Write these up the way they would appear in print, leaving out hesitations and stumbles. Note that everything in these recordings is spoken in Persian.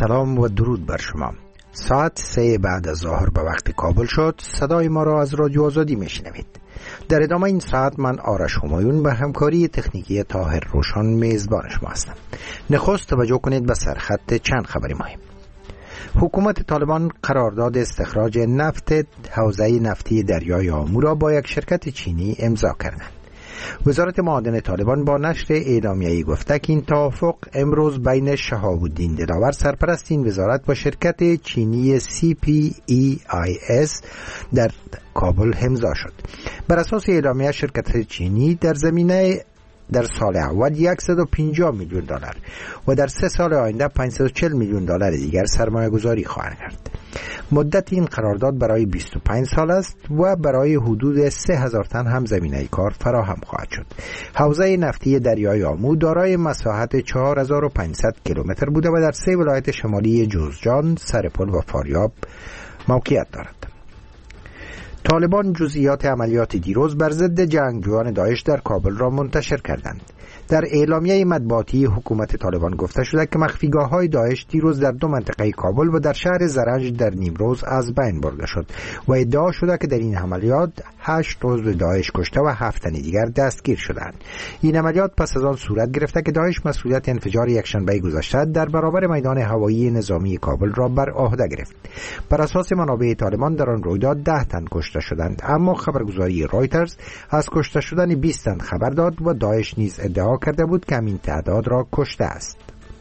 سلام و درود بر شما. ساعت 3 بعد از ظهر به وقت کابل شد. صدای ما را از رادیو آزادی میشنوید. در ادامه این ساعت من آرش همایون به همکاری تکنیکی طاهر روشان میزبان شما هستم. نخست توجه کنید به سرخط چند خبری مهم. حکومت طالبان قرارداد استخراج نفت حوزه نفتی دریای آمو را با یک شرکت چینی امضا کردند. وزارت معادن طالبان با نشر اعلامیه‌ای گفته که این توافق امروز بین شهاب الدین دلاور سرپرست این وزارت با شرکت چینی CPEIS در کابل امضا شد. بر اساس اعلامیه شرکت چینی در سال اول $150 میلیون و در 3 سال آینده $540 میلیون دیگر سرمایه گذاری خواهند کرد. مدت این قرارداد برای 25 سال است و برای حدود 3000 تن هم زمینه کار فراهم خواهد شد. حوزه نفتی دریای آمو دارای مساحت 4500 کیلومتر بوده و در 3 ولایت شمالی جوزجان، سرپل و فاریاب موقعیت دارد. طالبان جزئیات عملیات دیروز بر ضد جنگجویان داعش در کابل را منتشر کردند. در اعلامیه مطبوعاتی حکومت طالبان گفته شده که مخفیگاه‌های داعش دیروز در 2 منطقه کابل و در شهر زرنج در نیمروز از بین برده شد و ادعا شده که در این عملیات 8 عضو داعش کشته و 7 تن دیگر دستگیر شدند. این عملیات پس از آن صورت گرفته که داعش مسئولیت انفجار یکشنبه گذشته در برابر میدان هوایی نظامی کابل را بر عهده گرفت. بر اساس منابع طالبان در آن رویداد 10 تن کشته شدند، اما خبرگزاری رایترز از کشته شدن 20 تن خبر داد و داعش نیز ادعا کرده بود که همین تعداد را کشته است.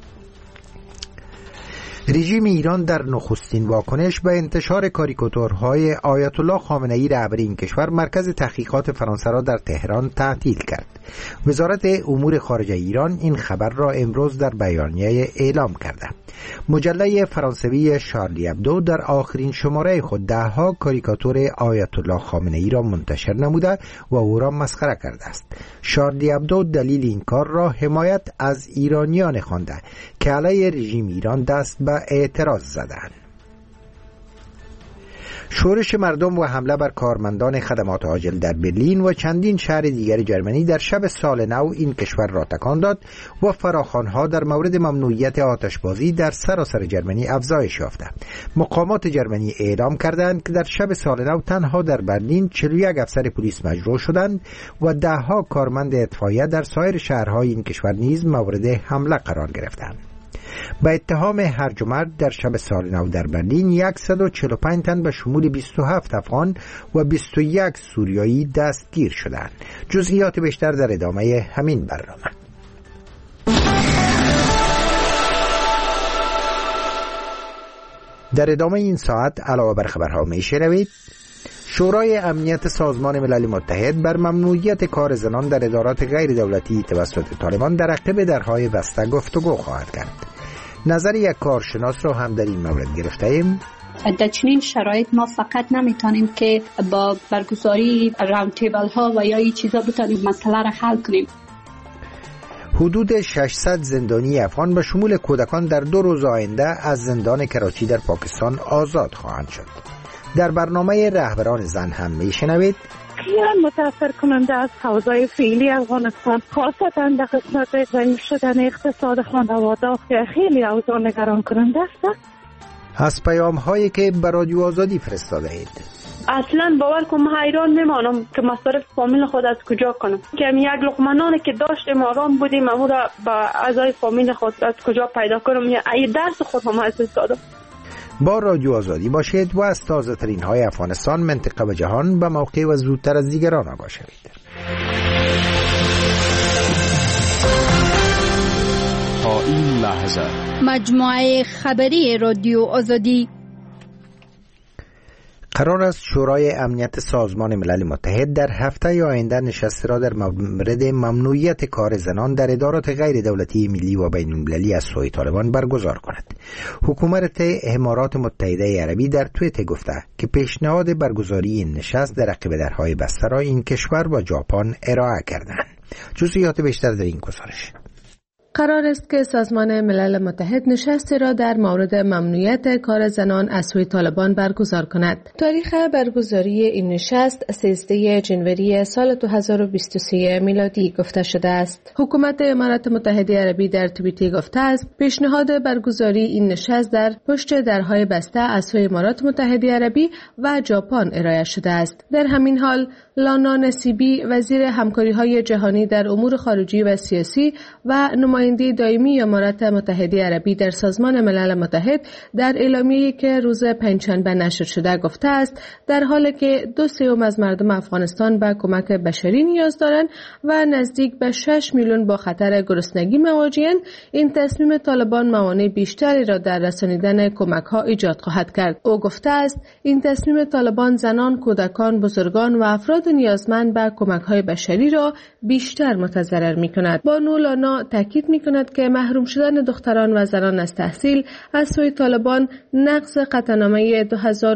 رژیم ایران در نخستین واکنش به انتشار کاریکاتورهای آیت الله خامنه‌ای رهبر این کشور مرکز تحقیقات فرانسه را در تهران تعطیل کرد. وزارت امور خارجه ایران این خبر را امروز در بیانیه اعلام کرده. مجله فرانسوی شارلی ابدو در آخرین شماره خود 10 کاریکاتور آیت الله خامنه‌ای را منتشر نموده و او را مسخره کرده است. شارلی ابدو دلیل این کار را حمایت از ایرانیان خوانده که علیه رژیم ایران دست به اعتراض زدند. شورش مردم و حمله بر کارمندان خدمات عاجل در برلین و چندین شهر دیگر جرمنی در شب سال نو این کشور را تکان داد و فراخوان‌ها در مورد ممنوعیت آتشبازی در سراسر جرمنی افزایش یافته. مقامات جرمنی اعلام کردند که در شب سال نو تنها در برلین 41 افسر پلیس مجروح شدند و 10 کارمند اطفائیه در سایر شهرهای این کشور نیز مورد حمله قرار گرفتند. به اتهام هرج و مرج در شب سال نو در برلین 145 تن به شمول 27 افغان و 21 سوریایی دستگیر شدند. جزئیات بیشتر در ادامه همین برنامه. در ادامه این ساعت علاوه بر خبرها میشنوید شورای امنیت سازمان ملل متحد بر ممنوعیت کار زنان در ادارات غیر دولتی توسط طالبان در عقب درهای بسته گفتگو خواهد کرد. نظر یک کارشناس را هم در این مورد گرفته ایم. در چنین شرایط ما فقط نمیتونیم که با برگزاری راوند تیبل ها و یا این چیزا بتونیم مسئله را حل کنیم. حدود 600 زندانی افغان به شمول کودکان در 2 روز آینده از زندان کراچی در پاکستان آزاد خواهند شد. در برنامه رهبران زن هم میشنوید خیلی متاثر کننده از اوضاع فعلی افغانستان، خاصتا در قسمت ضعیف شدن اقتصاد خانواده که خیلی اوضاع نگران کننده است. از پیام هایی که به رادیو آزادی فرستاده اید اصلا باور کنم حیران میمانم که مصارف فامیل خود از کجا کنم، که یک لقمه نانی که داشتیم آرام بودیم اما را با اعضای فامیل خود از کجا پیدا کنم، یا ای درس خود هم از دادم. با رادیو آزادی باشید و از تازه ترین های افغانستان، منطقه و جهان به موقع و زودتر از دیگران آگاه شوید. تا این لحظه مجموعه خبری رادیو آزادی. قرار است شورای امنیت سازمان ملل متحد در هفته آینده نشستی را در مورد ممنوعیت کار زنان در ادارات غیر دولتی ملی و بین المللی از سوی طالبان برگزار کند. حکومت امارات متحده عربی در توییت گفته که پیشنهاد برگزاری این نشست در عقب درهای بسته را این کشور و ژاپن ارائه کردند. جزئیات بیشتر در این گزارش. قرار است که سازمان ملل متحد نشستی را در مورد ممنوعیت کار زنان از سوی طالبان برگزار کند. تاریخ برگزاری این نشست 13 جنوری سال 2023 میلادی گفته شده است. حکومت امارات متحده عربی در توییتی گفته است پیشنهاد برگزاری این نشست در پشت درهای بسته از سوی امارات متحده عربی و ژاپن ارائه شده است. در همین حال لانا نصیبی وزیر همکاری‌های جهانی در امور خارجی و سیاسی و نماینده دائمی امارات متحده عربی در سازمان ملل متحد در اعلامیه‌ای که روز پنجشنبه نشر شده گفته است در حالی که 2/3 از مردم افغانستان به کمک بشری نیاز دارند و نزدیک به 6 میلیون با خطر گرسنگی مواجه‌اند، این تصمیم طالبان موانع بیشتری را در رسانیدن کمک‌ها ایجاد خواهد کرد. او گفته است این تصمیم طالبان زنان، کودکان، بزرگان و افراد نیازمند به کمک‌های بشری را بیشتر متضرر می‌کند. بانو لانا تاکید می‌کند که محروم شدن دختران و زنان از تحصیل از سوی طالبان نقض قطعنامه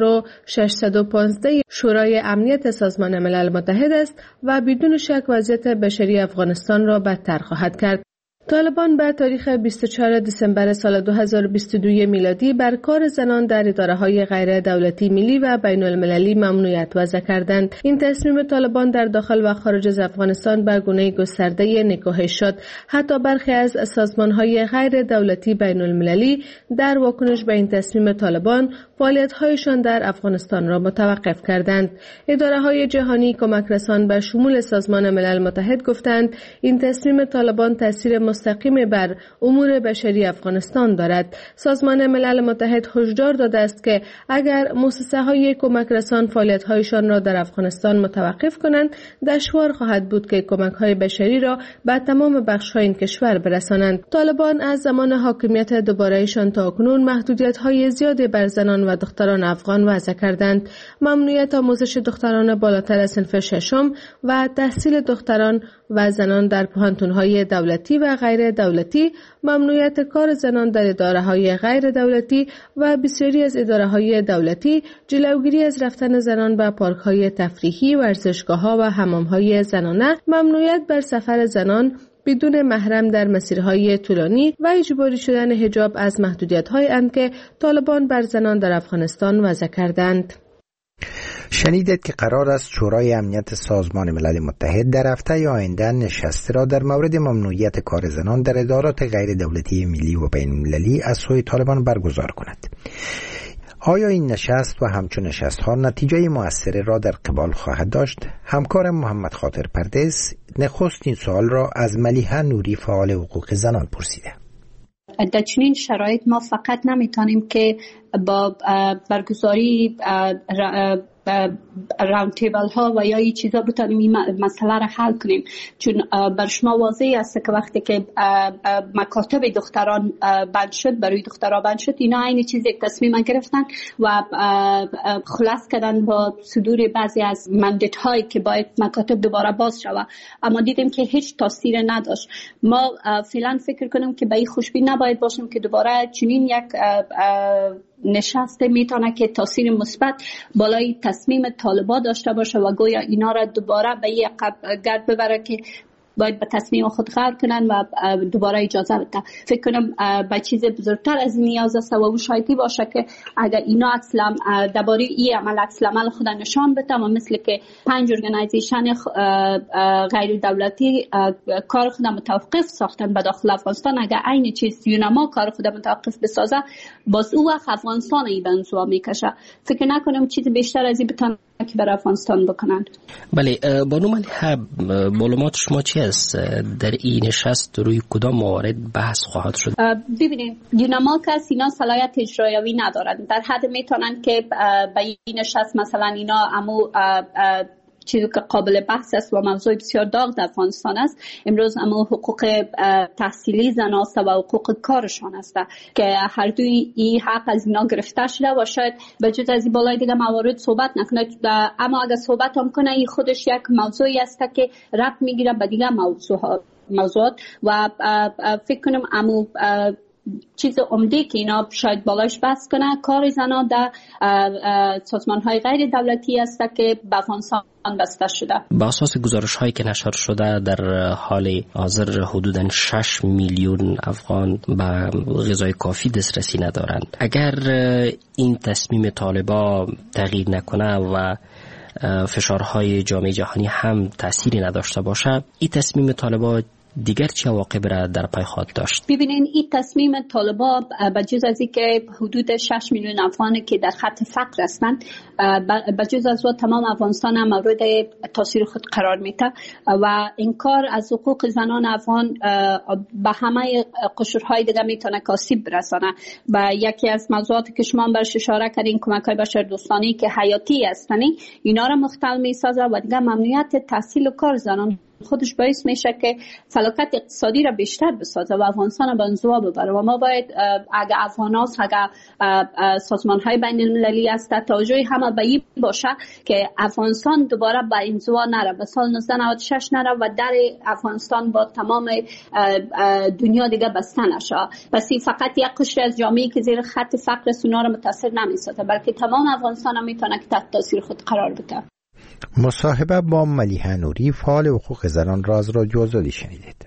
2615 شورای امنیت سازمان ملل متحد است و بدون شک وضعیت بشری افغانستان را بدتر خواهد کرد. طالبان به تاریخ 24 دسامبر سال 2022 میلادی بر کار زنان در اداره‌های غیر دولتی ملی و بین المللی ممنوعیت وضع کردند. این تصمیم طالبان در داخل و خارج از افغانستان به گونه گسترده نکوهش شد. حتی برخی از سازمان‌های غیر دولتی بین المللی در واکنش به این تصمیم طالبان فعالیت‌هایشان در افغانستان را متوقف کردند. اداره‌های جهانی کمک رسان به شمول سازمان ملل متحد گفتند این تصمیم طالبان تاثیر مستقیم بر امور بشری افغانستان دارد. سازمان ملل متحد هشدار داده است که اگر مؤسسه‌های کمک رسان فعالیت‌هایشان را در افغانستان متوقف کنند، دشوار خواهد بود که کمک‌های بشری را به تمام بخش‌های این کشور برسانند. طالبان از زمان حاکمیت دوباره‌شان تا اکنون محدودیت‌های زیادی بر زنان و دختران افغان وضع کردند. ممنوعیت آموزش دختران بالاتر از صنف ششم و تحصیل دختران و زنان در پوهنتون‌های دولتی و غیر دولتی، ممنوعیت کار زنان در اداره‌های غیر دولتی و بسیاری از اداره‌های دولتی، جلوگیری از رفتن زنان به پارک‌های تفریحی، ورزشگاه‌ها و حمام‌های زنانه، ممنوعیت بر سفر زنان بدون محرم در مسیرهای طولانی و اجباری شدن حجاب از محدودیت‌های اند که طالبان بر زنان در افغانستان وضع کردند. شنیدید که قرار است شورای امنیت سازمان ملل متحد در هفته آینده نشستی را در مورد ممنوعیت کار زنان در ادارات غیر دولتی ملی و بین المللی از سوی طالبان برگزار کند. آیا این نشست و همچون نشست‌ها نتیجه مؤثری را در قبال خواهد داشت؟ همکارم محمد خاطر پردیس نخست این سوال را از ملیحه نوری فعال حقوق زنان پرسیده. در چنین شرایط ما فقط نمیتونیم که با برگزاری راوند تیبل ها و یا این چیزا بتونیم این مسئله را حل کنیم، چون بر شما واضح است که وقتی که مکاتب دختران بند شد، برای دخترها بند شد، اینا این چیز یک تصمیم گرفتن و خلاص کردن با صدور بعضی از مندت هایی که باید مکاتب دوباره باز شود، اما دیدیم که هیچ تاثیر نداشت. ما فعلا فکر کنیم که به این خوشبین نباید باشیم که دوباره چنین یک نشسته میتونه که تاثیر مثبت بالای تصمیم طالبان داشته باشه و گویا اینا را دوباره به یک گرد ببره که باید به تصمیم خود غور کنن و دوباره اجازه بده. فکر کنم به چیز بزرگتر از این نیاز است و اون شایدی باشه که اگر اینا اصلا درباره این عمل عکس العمل خود نشان بده و مثل که 5 ارگانایزیشن غیر دولتی کار خود متوقف ساختن به داخل افغانستان، اگر عین چیز یونما کار خود متوقف بسازه، باز او وقت افغانستان ای بنزوا میکشه. فکر نکنم چیز بیشتر از این بتونن که برای افغانستان بکنند. بله، بانو ملیحه، معلومات شما چی است؟ در این نشست روی کدام موارد بحث خواهد شد؟ ببینید، یونما که اینا صلاحیت اجرایی ندارند، در حد میتونن که به این نشست مثلا اینا چیزی که قابل بحث است و موضوع بسیار داغ در افغانستان است امروز، اما حقوق تحصیلی زنان است و حقوق کارشان است که هر دوی این حق از اینا گرفته شده و شاید به جز از این بالای دیگه موارد صحبت نکنه، اما اگر صحبت هم کنه این خودش یک موضوعی است که ربط میگیره به دیگه موضوعات و فکر کنم چیز عمده که اینا شاید بالاش بحث کنه کار زنان در سازمان‌های غیر دولتی است که به افغانستان بسته شده. با اساس گزارش‌هایی که نشر شده در حال حاضر حدوداً 6 میلیون افغان به غذای کافی دسترسی ندارند. اگر این تصمیم طالبا تغییر نکنه و فشارهای جامعه جهانی هم تأثیری نداشته باشه، این تصمیم طالبا دیگر چه عواقب را در پی خواهد داشت؟ ببینین این تصمیم طالبا بجز از اینکه حدود 6 میلیون افغانی که در خط فقر هستند، بجز از او تمام افغانستان هم مورد تاثیر خود قرار میده و این کار از حقوق زنان افغان به همه قشرهای دیگه میتونه آسیب برسانه. و یکی از موضوعاتی که شما برش اشاره کردین، کمک‌های بشردوستانه که حیاتی هستند، اینا را مختل میسازه و دیگه ممنوعیت تحصیل و کار زنان خودش باعث میشه که فلاکت اقتصادی را بیشتر بسازه و افغانستان به انزوا ببره. و ما باید اگر افغاناس، اگر سازمان‌های بین‌المللی است، توجه همه به این باشه که افغانستان دوباره به انزوا نره، به سال 1996 نره و در افغانستان با تمام دنیا دیگه بسته نشه. بس این فقط یک قشر از جامعه که زیر خط فقر سونا را متاثر نمیسازه، بلکه تمام افغانستان هم میتونه که تحت تاثیر خود قرار بده. مصاحبه با ملیحه نوری، فعال حقوق زنان را از رادیو آزادی شنیدید.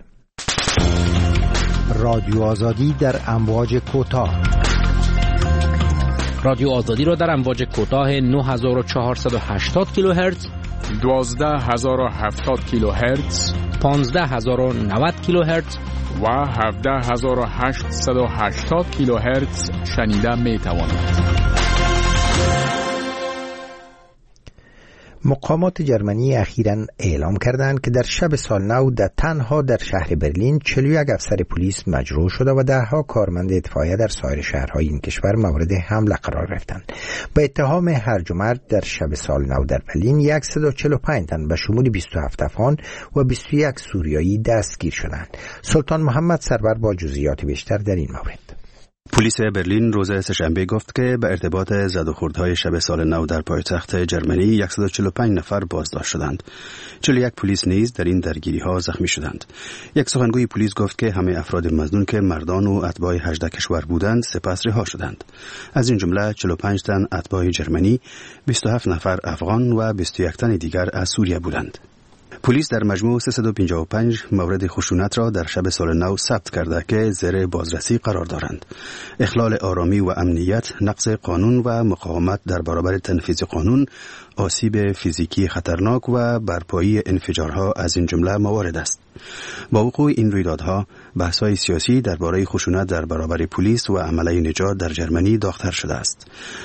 رادیو آزادی در امواج کوتاه. رادیو آزادی را در امواج کوتاه 9480 کیلوهرتز، 12070 کیلوهرتز، 15090 کیلوهرتز و 17880 کیلوهرتز شنیده می توانید. مقامات جرمنی اخیراً اعلام کردند که در شب سال نو تنها در شهر برلین 41 افسر پلیس مجروح شده و دهها کارمند اطفائیه در سایر شهرهای این کشور مورد حمله قرار گرفتند. به اتهام هرج و مرج در شب سال نو در برلین 145 تن به شمول 27 افغان و 21 سوریایی دستگیر شدند. سلطان محمد سرور با جزئیات بیشتر در این مورد. پلیس برلین روز سه‌شنبه گفت که به ارتباط زد و خوردهای شب سال نو در پایتخت جرمنی 145 نفر بازداشت شدند. 41 پلیس نیز در این درگیری‌ها زخمی شدند. یک سخنگوی پلیس گفت که همه افراد مظنون که مردان و اتباع 18 کشور بودند سپس رها شدند. از این جمله 45 تن اتباع جرمنی، 27 نفر افغان و 21 تن دیگر از سوریه بودند. پلیس در مجموع 355 مورد خشونت را در شب سال نو ثبت کرده که زیر بازرسی قرار دارند. اخلال آرامی و امنیت، نقض قانون و مقاومت در برابر تنفیذ قانون، آسیب فیزیکی خطرناک و برپایی انفجارها از این جمله موارد است. با وقوع این رویدادها، بحث‌های سیاسی درباره خشونت در برابر پلیس و عمله نجات در جرمنی داغ‌تر شده است.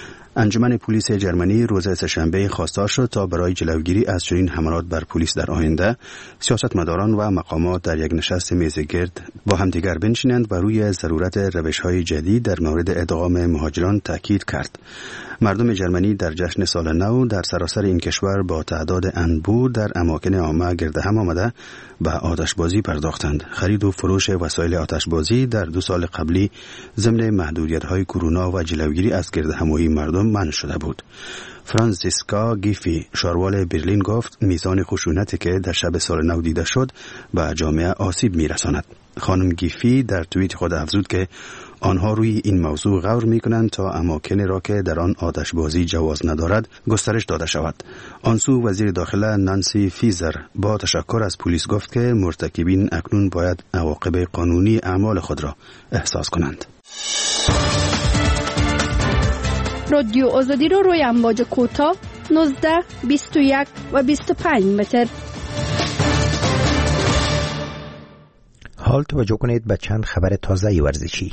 انجمن پلیس جرمنی روز سه‌شنبه خواستار شد تا برای جلوگیری از چنین حملات بر پلیس در آینده سیاستمداران و مقامات در یک نشست میز گرد با همدیگر بنشینند و روی ضرورت روش‌های جدید در مورد ادغام مهاجران تاکید کرد. مردم جرمنی در جشن سال نو در سراسر این کشور با تعداد انبوه در اماکن عامه گرد هم آمده به آتشبازی پرداختند. خرید و فروش وسایل آتشبازی در 2 سال قبلی ضمن محدودیت‌های کرونا و جلوگیری از گردهمایی مردم منع شده بود. فرانسیسکا گیفی، شاروال برلین گفت میزان خشونتی که در شب سال نو دیده شد به جامعه آسیب میرساند. خانم گیفی در توییت خود افزود که آنها روی این موضوع غور می‌کنند تا اماکنی را که در آن آتشبازی جواز ندارد گسترش داده شود. آنسو وزیر داخله نانسی فیزر با تشکر از پلیس گفت که مرتکبین اکنون باید عواقب قانونی اعمال خود را احساس کنند. رادیو آزادی رو روی امواج کوتاه 19, 21 و 25 متر. حال توجه کنید به چند خبر تازه ورزشی.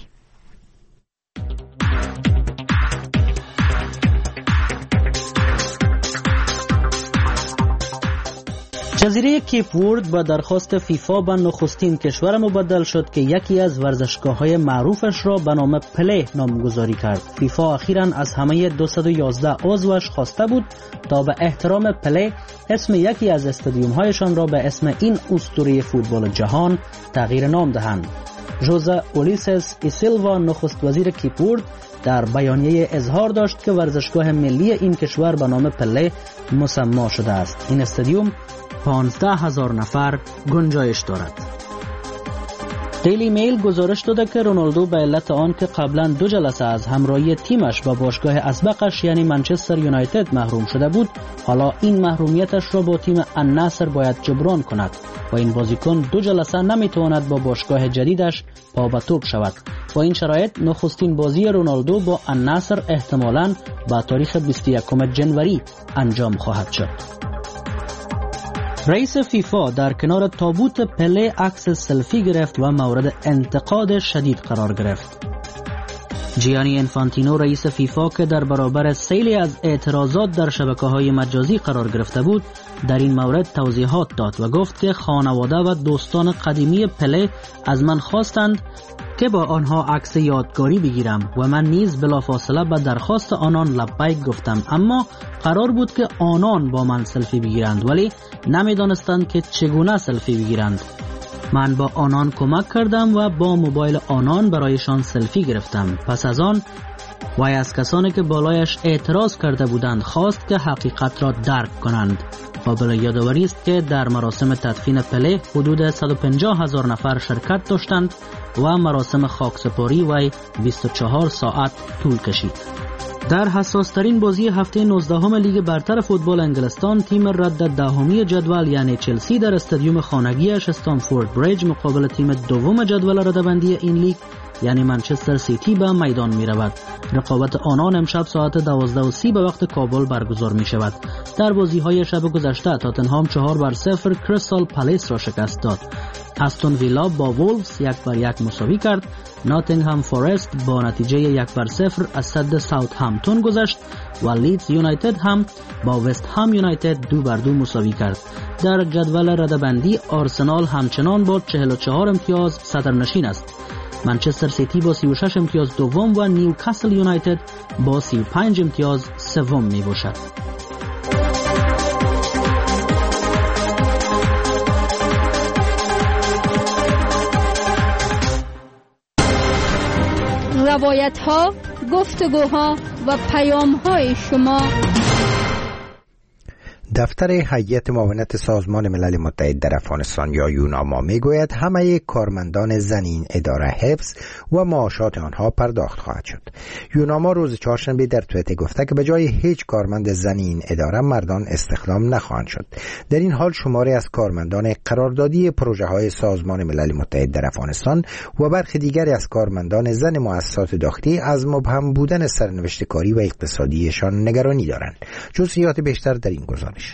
جزیره کیپ ورد با درخواست فیفا به نخستین کشور مبدل شد که یکی از ورزشگاه‌های معروفش را به نام پله نامگذاری کرد. فیفا اخیراً از همه 211 عضوش خواسته بود تا به احترام پله اسم یکی از استادیوم‌هایشان را به اسم این اسطوره فوتبال جهان تغییر نام دهند. ژوزه اولیسس ای سیلوا نخست وزیر کیپ ورد در بیانیه اظهار داشت که ورزشگاه ملی این کشور به نام پله مسما شده است. این استادیوم 15,000 نفر گنجایش دارد. دیلی میل گزارش داده که رونالدو به علت آن که قبلا 2 جلسه از همراهی تیمش با باشگاه اسبقش یعنی منچستر یونایتد محروم شده بود، حالا این محرومیتش را با تیم النصر باید جبران کند و این بازیکن 2 جلسه نمیتواند با باشگاه جدیدش پا به توپ شود. با این شرایط نخستین بازی رونالدو با النصر احتمالاً با تاریخ 21 جنوری انجام خواهد شد. رئیس فیفا در کنار تابوت پله عکس سلفی گرفت و مورد انتقاد شدید قرار گرفت. جیانی انفانتینو رئیس فیفا که در برابر سیلی از اعتراضات در شبکه‌های مجازی قرار گرفته بود، در این مورد توضیحات داد و گفت که خانواده و دوستان قدیمی پله از من خواستند که با آنها عکس یادگاری بگیرم و من نیز بلافاصله به درخواست آنان لبیک گفتم، اما قرار بود که آنان با من سلفی بگیرند ولی نمیدانستند که چگونه سلفی بگیرند. من با آنان کمک کردم و با موبایل آنان برایشان سلفی گرفتم. پس از آن وی از کسانی که بالایش اعتراض کرده بودند خواست که حقیقت را درک کنند. قابل یادآوری است که در مراسم تدفین پله حدود 150,000 نفر شرکت داشتند و مراسم خاکسپاری وی 24 ساعت طول کشید. در حساسترین بازی هفته 19 لیگ برتر فوتبال انگلستان، تیم رد دهمی جدول یعنی چلسی در استادیوم خانگیش استنفورد بریج مقابل تیم دوم جدول رده‌بندی این لیگ یعنی منچستر سیتی به میدان می رود. رقابت آنان امشب ساعت 12:30 به وقت کابل برگزار می شود. در بازی های شب گذشته تاتنهام 4-0 کریستال پالیس را شکست داد. استون ویلا با وولفز 1-1 مساوی کرد. ناتینگهام فورست با نتیجه 1-0 از صد ساوثهمپتون گذشت و لیدز یونایتد هم با وست هم یونایتد 2-2 مساوی کرد. در جدول رده‌بندی آرسنال همچنان با 44 امتیاز صدرنشین است. منچستر سیتی با 36 امتیاز دوم و نیوکاسل یونایتد با 35 امتیاز سوم می باشد. روایت ها، گفتگوها و پیام های شما. دفتر هیئت معاونت سازمان ملل متحد در افغانستان یا یوناما میگوید همه کارمندان زن این اداره حفظ و معاشات آنها پرداخت خواهد شد. یوناما روز چهارشنبه در توییتر گفته که به جای هیچ کارمند زن این اداره مردان استخدام نخواهند شد. در این حال شماری از کارمندان قراردادی پروژه های سازمان ملل متحد در افغانستان و برخی دیگری از کارمندان زن مؤسسات داخلی از مبهم بودن سرنوشت کاری و اقتصادیشان نگرانی دارند. جزئیات بیشتر در این گزارش.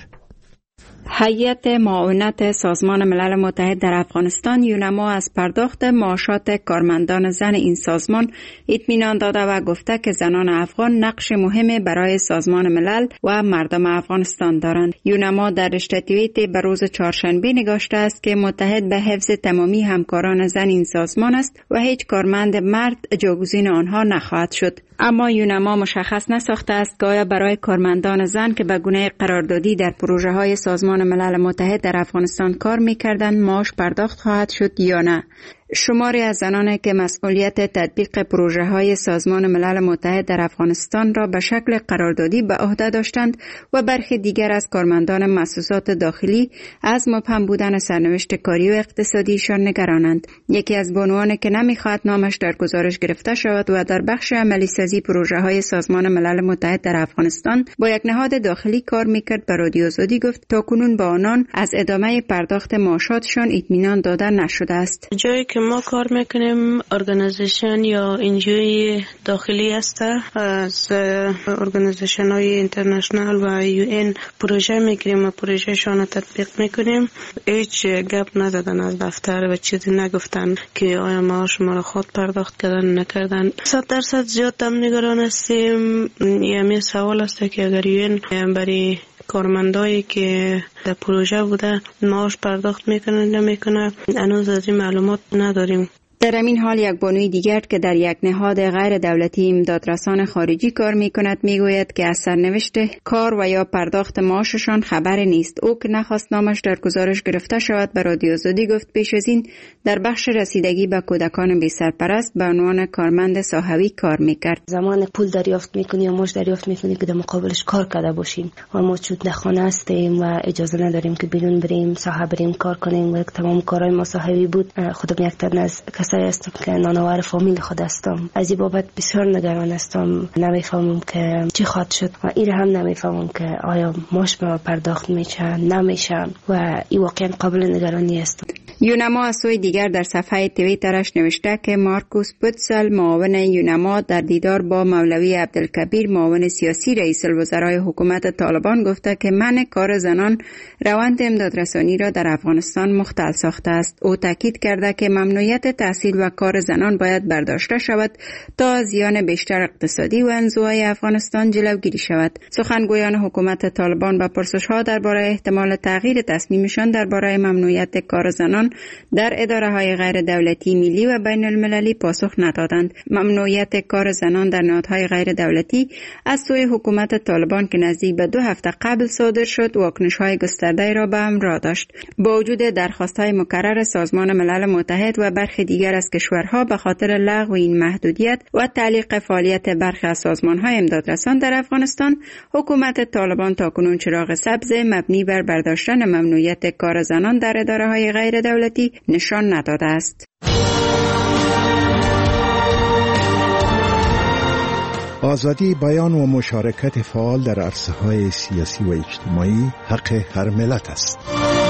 هیئت معاونت سازمان ملل متحد در افغانستان یوناما از پرداخت معاشات کارمندان زن این سازمان اطمینان داده و گفته که زنان افغان نقش مهمی برای سازمان ملل و مردم افغانستان دارند. یوناما در رشته توییتی به روز چهارشنبه نگاشته است که متحد به حفظ تمامی همکاران زن این سازمان است و هیچ کارمند مرد جاگزین آنها نخواهد شد. اما یوناما مشخص نساخته است که آیا برای کارمندان زن که به گونه قراردادی در پروژه های سازمان ملل متحد در افغانستان کار می‌کردند معاش پرداخت خواهد شد یا نه. شماری از زنانی که مسئولیت تطبیق پروژه های سازمان ملل متحد در افغانستان را به شکل قراردادی به عهده داشتند و برخی دیگر از کارمندان مؤسسات داخلی از مبهم بودن سرنوشت کاری و اقتصادیشان نگرانند. یکی از بانوانی که نمیخواهد نامش در گزارش گرفته شود و در بخش عملی سازی پروژه های سازمان ملل متحد در افغانستان با یک نهاد داخلی کار میکرد به رادیو آزادی گفت تاکنون با آنان از ادامه پرداخت معاشاتشان اطمینان داده نشده است. جایی که ما کار میکنیم ارگانیزیشن یا انجوی داخلی است، از ارگانیزیشن های اینترنشنال و UN پروژه میگیریم و پروژه شان تطبیق میکنیم. هیچ گپ نزدن از دفتر و چیزی نگفتن که آیا ما شما خود پرداخت کردن نکردن. 100% زیاد هم نگران هستیم. یه سوال است که اگر UN برای کارمندایی که در پروژه بوده معاش پرداخت میکنه نمیکنه، هنوز از این معلومات نداریم. در همین حال یک بانوی دیگر که در یک نهاد غیر دولتی امدادرسان خارجی کار میکند میگوید که از سرنوشت کار و یا پرداخت معاششان خبر نیست. او که نخواست نامش در گزارش گرفته شود به رادیو آزادی گفت پیش از این در بخش رسیدگی به کودکان بی سرپرست به عنوان کارمند ساحوی کار میکرد. زمان پول دریافت میکنی یا معاش دریافت میکنی که در مقابلش کار کرده باشیم و ما چون خانه هستیم و اجازه نداریم که بیرون بریم ساحه بریم کار کنیم و تمام کارهای ما ساحوی بود. خودم یک تن از کسایی هستم که نانآور فامیل خود هستم. از این بابت بسیار نگران هستم. نمیفهمم که چی خواهد شد و این هم نمیفهمم که آیا ماش به پرداخت میشن نمیشن و این واقعا قابل نگرانی است. یونما از سوی دیگر در صفحه توییترش نوشته که مارکوس پوتسل معاون یونما در دیدار با مولوی عبدالکبیر معاون سیاسی رئیس الوزرای حکومت طالبان گفته که منع کار زنان روند امدادرسانی را در افغانستان مختل ساخته است. او تاکید کرده که ممنوعیت تحصیل و کار زنان باید برداشته شود تا زیان بیشتر اقتصادی و انزوای افغانستان جلوگیری شود. سخنگویان حکومت طالبان با پرسش‌ها درباره احتمال تغییر تصمیمشان درباره ممنوعیت کار زنان در اداره‌های غیر دولتی ملی و بین المللی پاسخ ندادند. ممنوعیت کار زنان در نهادهای غیر دولتی از سوی حکومت طالبان که نزدیک به 2 هفته قبل صادر شد واکنش‌های گسترده را به همراه داشت. با وجود درخواست‌های مکرر سازمان ملل متحد و برخی دیگر از کشورها به خاطر لغو این محدودیت و تعلیق فعالیت برخی از سازمان‌های امدادرسان در افغانستان، حکومت طالبان تاکنون چراغ سبز مبنی بر برداشتن ممنوعیت کار زنان در اداره‌های غیر دولتی نشان نداده است. آزادی بیان و مشارکت فعال در عرصه‌های سیاسی و اجتماعی حق هر ملت است.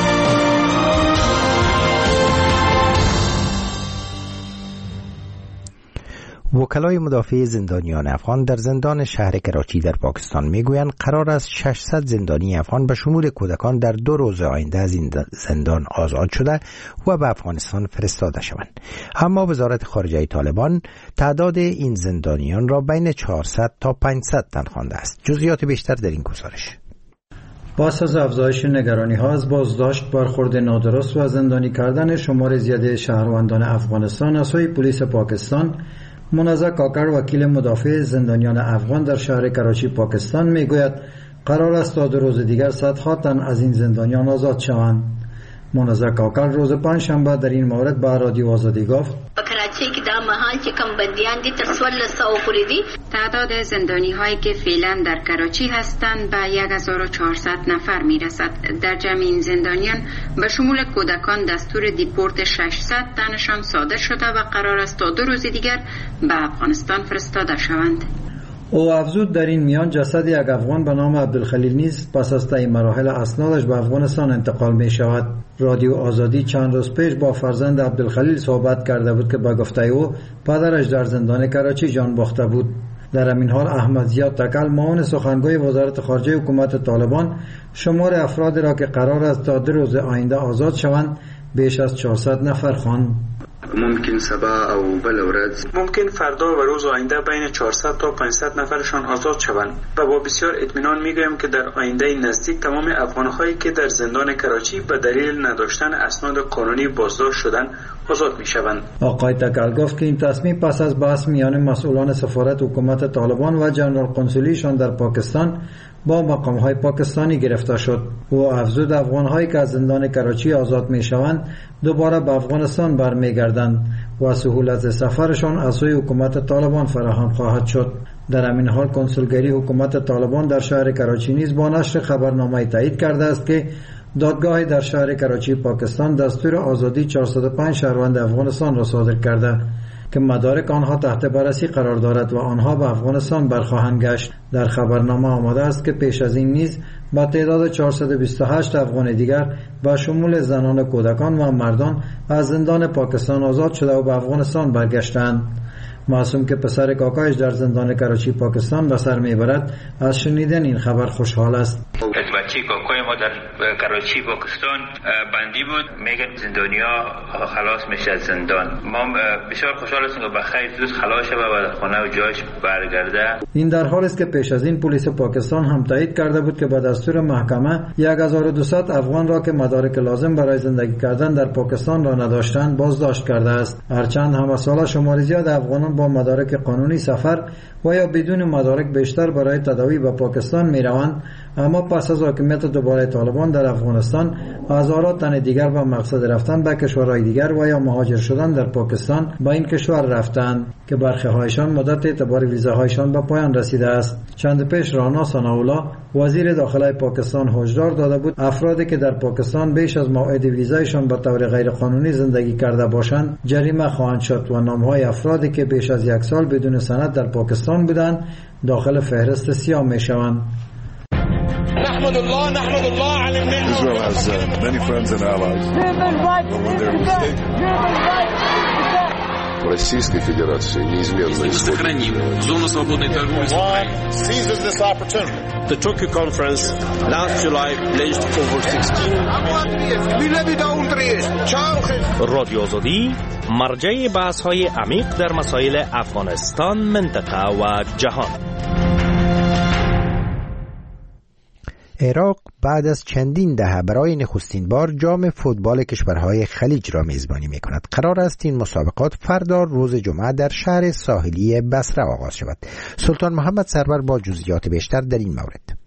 وکلای مدافع زندانیان افغان در زندان شهر کراچی در پاکستان میگویند قرار است 600 زندانی افغان به شمول کودکان در 2 روز آینده از این زندان آزاد شده و به افغانستان فرستاده شوند. اما وزارت خارجه طالبان تعداد این زندانیان را بین 400 تا 500 تن خوانده است. جزئیات بیشتر در این گزارش. پس از افزایش نگرانی‌ها از بازداشت، برخورد نادرست و زندانی کردن شمار زیاد شهروندان افغانستان از سوی پلیس پاکستان، منازع کاکر وکیل مدافع زندانیان افغان در شهر کراچی پاکستان میگوید قرار است تا 2 روز دیگر صدها تن از این زندانیان آزاد شوند. منازع کاکر روز پنجشنبه در این مورد به رادیو آزادی گفت کراچی که در محل که کم بندیان دی تر 1400 پوری دی. تعداد زندانی هایی که فعلا در کراچی هستند به 1400 نفر می رسد. در جمع این زندانیان به شمول کودکان دستور دیپورت 600 تنشان صادر شده و قرار است تا 2 روز دیگر به افغانستان فرستاده شوند. او افزود در این میان جسد یک افغان به نام عبدالخلیل نیز پس از طی مراحل اسنادش به افغانستان انتقال می شود. رادیو آزادی چند روز پیش با فرزند عبدالخلیل صحبت کرده بود که به گفته او پدرش در زندان کراچی جان باخته بود. در همین حال احمد زیاد تکل معاون سخنگوی وزارت خارجه حکومت طالبان شمار افرادی را که قرار است تا 2 روز آینده آزاد شوند بیش از 400 نفر خواند. ممکن سبا او بل ورځ ممکن فردا و روز آینده بین 400 تا 500 نفرشان آزاد شوند و با بسیار اطمینان میگویم که در آینده نزدیک تمام افغان‌هایی که در زندان کراچی به دلیل نداشتن اسناد قانونی بازداشت شدند آزاد میشوند. آقای تکل گفت که این تصمیم پس از بحث میان مسئولان سفارت حکومت طالبان و جنرال قنسولیشان در پاکستان با مقام‌های پاکستانی گرفته شد. او افزود افغان‌هایی که از زندان کراچی آزاد می‌شوند دوباره به افغانستان برمیگردند و سهولت سفرشان از سوی حکومت طالبان فراهم خواهد شد. در همین حال کنسولگری حکومت طالبان در شهر کراچی نیز با نشر خبرنامه تایید کرده است که دادگاهی در شهر کراچی پاکستان دستور آزادی 405 شهروند افغانستان را صادر کرده که مدارک آنها تحت بررسی قرار دارد و آنها به افغانستان برخواهند گشت. در خبرنامه آمده است که پیش از این نیز با تعداد 428 افغان دیگر با شمول زنان و کودکان و مردان از زندان پاکستان آزاد شده و به افغانستان برگشتند. معصوم که پسر کاکایش در زندان کراچی پاکستان به سر میبرد از شنیدن این خبر خوشحال است. بچه کاکای ما در کراچی پاکستان بندی بود، میگن زندانیا خلاص میشه از زندان. ما بسیار خوشحال هستیم که بخیر زود خلاص شه و خانه و جایش برگرده. این در حالی است که پیش از این پلیس پاکستان هم تایید کرده بود که به دستور محکمه 1200 افغان را که مدارک لازم برای زندگی کردن در پاکستان را نداشتند بازداشت کرده است. هرچند هم از سال شمار زیاد افغانان با مدارک قانونی سفر و یا بدون مدارک بیشتر برای تداوی به پاکستان می روند، اما پس از حاکمیت دوباره طالبان در افغانستان هزارات تن دیگر با مقصد رفتن به کشورهای دیگر و یا مهاجر شدن در پاکستان با این کشور رفتند که برخی هایشان مدت اعتبار ویزاهایشان به پایان رسیده است. چند پیش رانا ثناءالله وزیر داخله پاکستان هشدار داده بود افرادی که در پاکستان بیش از موعد ویزایشان به طور غیرقانونی زندگی کرده باشند جریمه خواهند شد و نامهای افرادی که بیش از 1 سال بدون سند در پاکستان بودند داخل فهرست سیاه میشوند. Israel has many friends and allies. When they're mistaken. Российской Федерации неизменно исходит. Зону свободной торговли с Украиной. Seizes this opportunity. The Tokyo conference last July pledged over 16. رادیو آزادی مرجع بحث‌های عمیق در مسائل افغانستان، منطقه و جهان. عراق بعد از چندین دهه برای نخستین بار جام فوتبال کشورهای خلیج را میزبانی می‌کند. قرار است این مسابقات فردا روز جمعه در شهر ساحلی بصره آغاز شود. سلطان محمد سرور با جزئیات بیشتر در این مورد.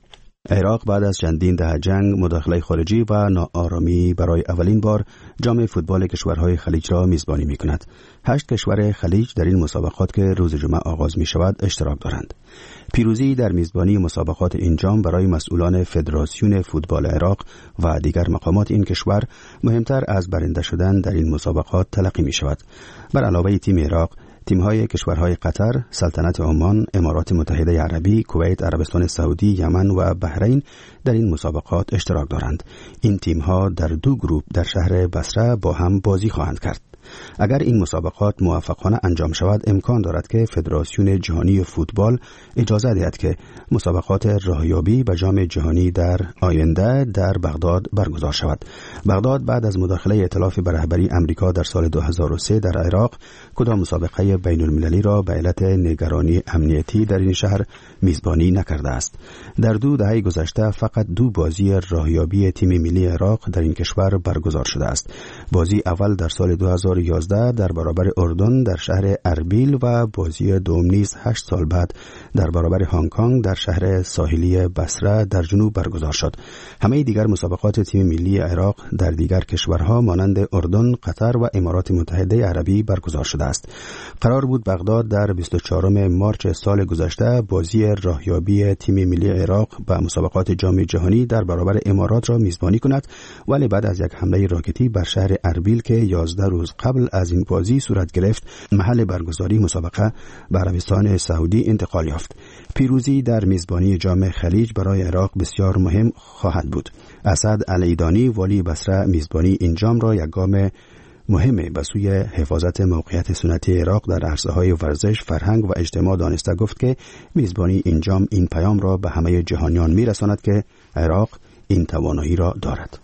عراق بعد از چندین دهه جنگ، مداخله خارجی و ناآرامی برای اولین بار جام فوتبال کشورهای خلیج را میزبانی می‌کند. 8 کشور خلیج در این مسابقات که روز جمعه آغاز می‌شود اشتراک دارند. پیروزی در میزبانی مسابقات این جام برای مسئولان فدراسیون فوتبال عراق و دیگر مقامات این کشور مهمتر از برنده شدن در این مسابقات تلقی می‌شود. بر علاوه تیم عراق، تیم‌های کشورهای قطر، سلطنت عمان، امارات متحده عربی، کویت، عربستان سعودی، یمن و بحرین در این مسابقات اشتراک دارند. این تیم‌ها در 2 گروه در شهر بصره با هم بازی خواهند کرد. اگر این مسابقات موفقانه انجام شود امکان دارد که فدراسیون جهانی فوتبال اجازه دهد که مسابقات راهیابی به جام جهانی در آینده در بغداد برگزار شود. بغداد بعد از مداخله ائتلاف به رهبری امریکا در سال 2003 در عراق کدام مسابقه بین المللی را به علت نگرانی امنیتی در این شهر میزبانی نکرده است. در 2 دهه گذشته فقط 2 بازی راهیابی تیم ملی عراق در این کشور برگزار شده است. بازی اول در سال 2011 در برابر اردن در شهر اربیل و بازی دوم نیز 8 سال بعد در برابر هنگ کنگ در شهر ساحلی بصره در جنوب برگزار شد. همه دیگر مسابقات تیم ملی عراق در دیگر کشورها مانند اردن، قطر و امارات متحده عربی برگزار شده است. قرار بود بغداد در 24 مارس سال گذشته بازی راهیابی تیم ملی عراق به مسابقات جام جهانی در برابر امارات را میزبانی کند، ولی بعد از یک حمله راکتی بر شهر اربیل که 11 روز قبل از این بازی صورت گرفت، محل برگزاری مسابقه به عربستان سعودی انتقال یافت. پیروزی در میزبانی جام خلیج برای عراق بسیار مهم خواهد بود. اسد العیدانی والی بصره میزبانی این جام را یک گام مهمه به سوی حفاظت موقعیت سنتی عراق در عرصه‌های ورزش، فرهنگ و اجتماع دانسته گفت که میزبانی این جام این پیام را به همه جهانیان میرساند که عراق این توانایی را دارد.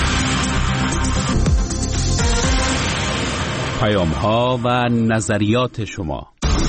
پیام‌ها و نظریات شما.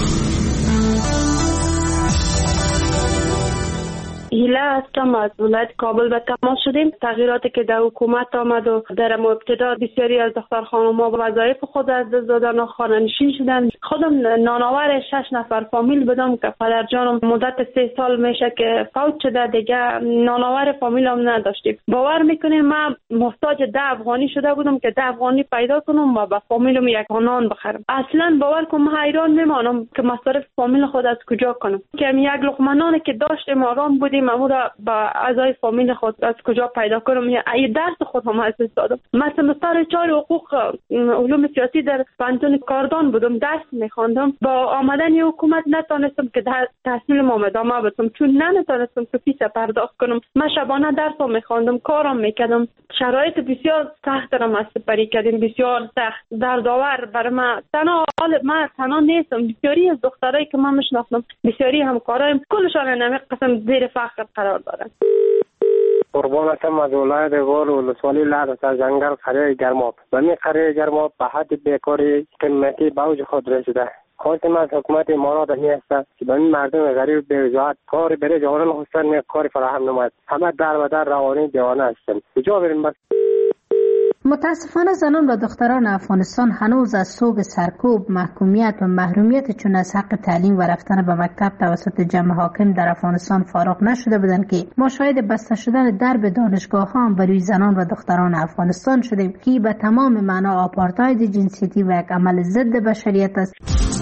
هیله هستم، از ولایت کابل به تماس شدیم. تغییراتی که در حکومت آمد و در ابتدا بسیاری از دختر خانم‌ها وظایف خود از دست دادن و خانه‌نشین شدن. خودم نانآور 6 نفر فامیل بودم که پدر جانم مدت 3 سال میشه که فوت شده، دیگه نانآور فامیلم نداشتیم. باور میکنیم من محتاج 10 افغانی شده بودم که 10 افغانی پیدا کنم و به فامیلم یک نان بخرم. اصلا باور کنم حیران میمانم که مصارف فامیل خود از کجا کنم، که یک لقمه نانی که داشتیم آرام بودیم امورا با اعضای فامیل خود از کجا پیدا کنم. یا ای درس خود هم از دادم. من سمستر 4 حقوق علوم سیاسی در پانتون کاردان بودم، درس میخواندم. با آمدن حکومت نتونستم که تحصیلم ادامه بدم، چون نتونستم که فیس پرداخت کنم. من شبانه درس میخواندم، کارم میکردم. شرایط بسیار سخت را ما سپری کردیم، بسیار سخت، دردآور بر من. تنها نیستم، بسیاری از دخترایی که من میشناختم، بسیاری همکارایم، کلشان نمی قسم زیر فقر قرار دارن. قربانتم از ولایت غور و ولسوالی لعبت از جنگل قریه گرماب. و می قریه گرماب به حد بیکاری قیمتی به اوج خود رسیده. خواستم از حکومت امارات می است که به این مردم غریب بی‌وجاهت کاری برای جوانان خواستن کاری فراهم نماید. همه در و در روانی دیوانه هستند. کجا بریم بس؟ متاسفانه زنان و دختران افغانستان هنوز از سوگ سرکوب، محکومیت و محرومیت چون از حق تعلیم و رفتن به مکتب توسط جمع حاکم در افغانستان فارغ نشده بودند که ما شاهد بسته شدن درب دانشگاه ها بر روی زنان و دختران افغانستان شدیم که به تمام معنا آپارتاید جنسیتی و یک عمل ضد بشریت است.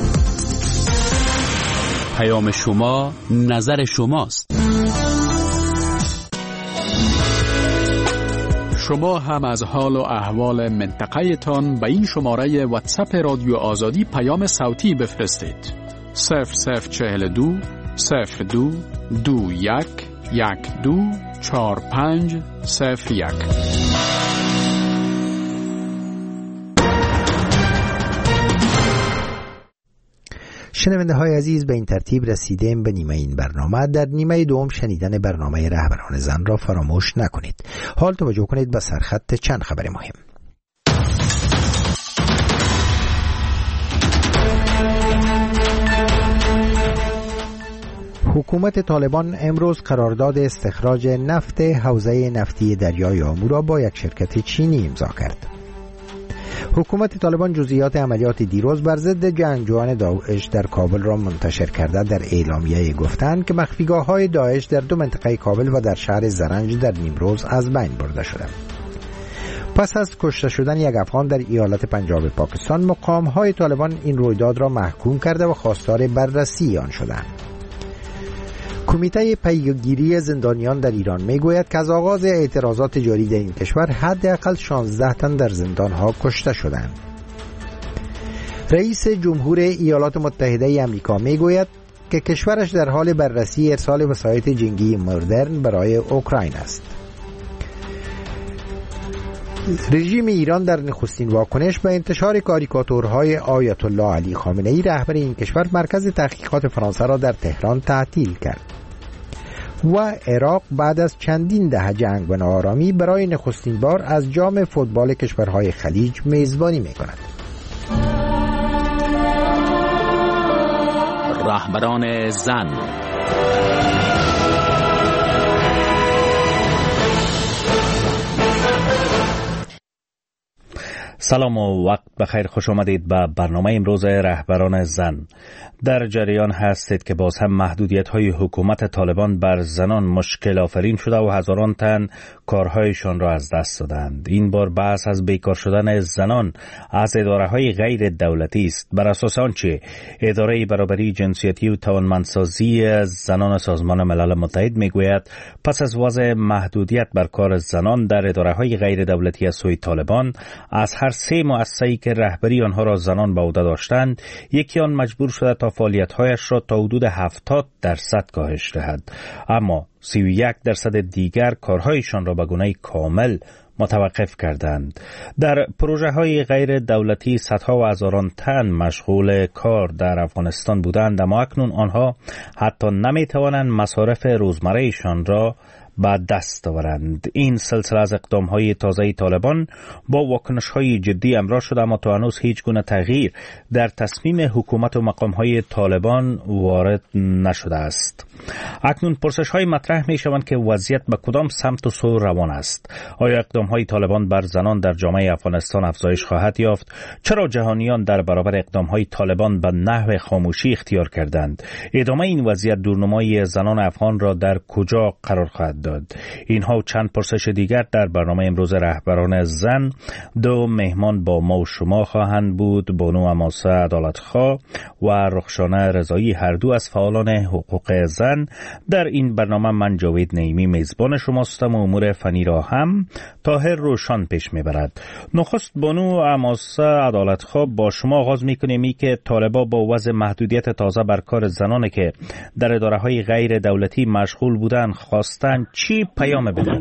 پیام شما نظر شماست. شما هم از حال و احوال منطقه تان به این شماره واتساپ رادیو آزادی پیام صوتی بفرستید. 0042 02 21 12 45 01. شنونده های عزیز، به این ترتیب رسیدیم به نیمه این برنامه. در نیمه دوم شنیدن برنامه رهبران زن را فراموش نکنید. حال توجه کنید به سرخط چند خبر مهم. حکومت طالبان امروز قرارداد استخراج نفت حوزه نفتی دریای آمو را با یک شرکت چینی امضا کرد. حکومت طالبان جزئیات عملیات دیروز بر ضد جنگجویان داعش در کابل را منتشر کرده. در اعلامیه گفتند که مخفیگاه‌های داعش در دو منطقه کابل و در شهر زرنج در نیمروز از بین برده شدند. پس از کشته شدن یک افغان در ایالت پنجاب پاکستان، مقام‌های طالبان این رویداد را محکوم کرده و خواستار بررسی آن شدند. کمیته پیگیری زندانیان در ایران میگوید که از آغاز اعتراضات جاری در این کشور حداقل 16 تن در زندانها کشته شدند. رئیس جمهور ایالات متحده آمریکا میگوید که کشورش در حال بررسی ارسال وسایط جنگی مدرن برای اوکراین است. رژیم ایران در نخستین واکنش به انتشار کاریکاتورهای آیت الله علی خامنه‌ای رهبر این کشور مرکز تحقیقات فرانسه را در تهران تعطیل کرد و عراق بعد از چندین دهه جنگ و ناآرامی برای نخستین بار از جام فوتبال کشورهای خلیج میزبانی می‌کند. رهبران زن. سلام و وقت بخیر، خوش آمدید به برنامه امروز رهبران زن. در جریان هستید که باز هم محدودیت‌های حکومت طالبان بر زنان مشکل آفرین شده و هزاران تن کارهایشان را از دست دادند. این بار بحث از بیکار شدن زنان از اداره‌های غیر دولتی است. بر اساس آنچه اداره برابری جنسیتی و توانمندسازی زنان سازمان ملل متحد میگوید، پس از وضع محدودیت بر کار زنان در اداره‌های غیر دولتی از سوی طالبان، از هر 3 مؤسسه‌ای که رهبری آنها را زنان به عهده داشتند، یکی آن مجبور شده تا فعالیت‌هایش را تا حدود 70% کاهش دهد، اما 31% دیگر کارهایشان را به گونه کامل متوقف کردند. در پروژه‌های غیر دولتی صدها و هزاران تن مشغول کار در افغانستان بودند، اما اکنون آنها حتی نمی‌توانند مصارف روزمره‌شان را به دست آورند. این سلسله از اقدام‌های تازه طالبان با واکنش‌های جدی همراه شده، اما تا هنوز هیچ گونه تغییر در تصمیم حکومت و مقام‌های طالبان وارد نشده است. اکنون پرسش‌های مطرح می‌شوند که وضعیت به کدام سمت و سو روان است. آیا اقدام‌های طالبان بر زنان در جامعه افغانستان افزایش خواهد یافت؟ چرا جهانیان در برابر اقدام‌های طالبان به نحو خاموشی اختیار کردند؟ ادامه این وضعیت دورنمای زنان افغان را در کجا قرار خواهد داد؟ اینها و چند پرسش دیگر در برنامه امروز رهبران زن. 2 مهمان با ما و شما خواهند بود: بانو اماسه عدالتخواه و رخشانه رضایی، هر دو از فعالان حقوق زن. در این برنامه من جاوید نعیمی میزبان شماستم و امور فنی را هم طاهر روشان پیش میبرد. نخست بانو اماسه عدالتخواه، با شما آغاز میکنیم. ای که طالبا با وضع محدودیت تازه بر کار زنانی که در اداره‌های غیر دولتی مشغول بودند خواستند چی پیام بدن؟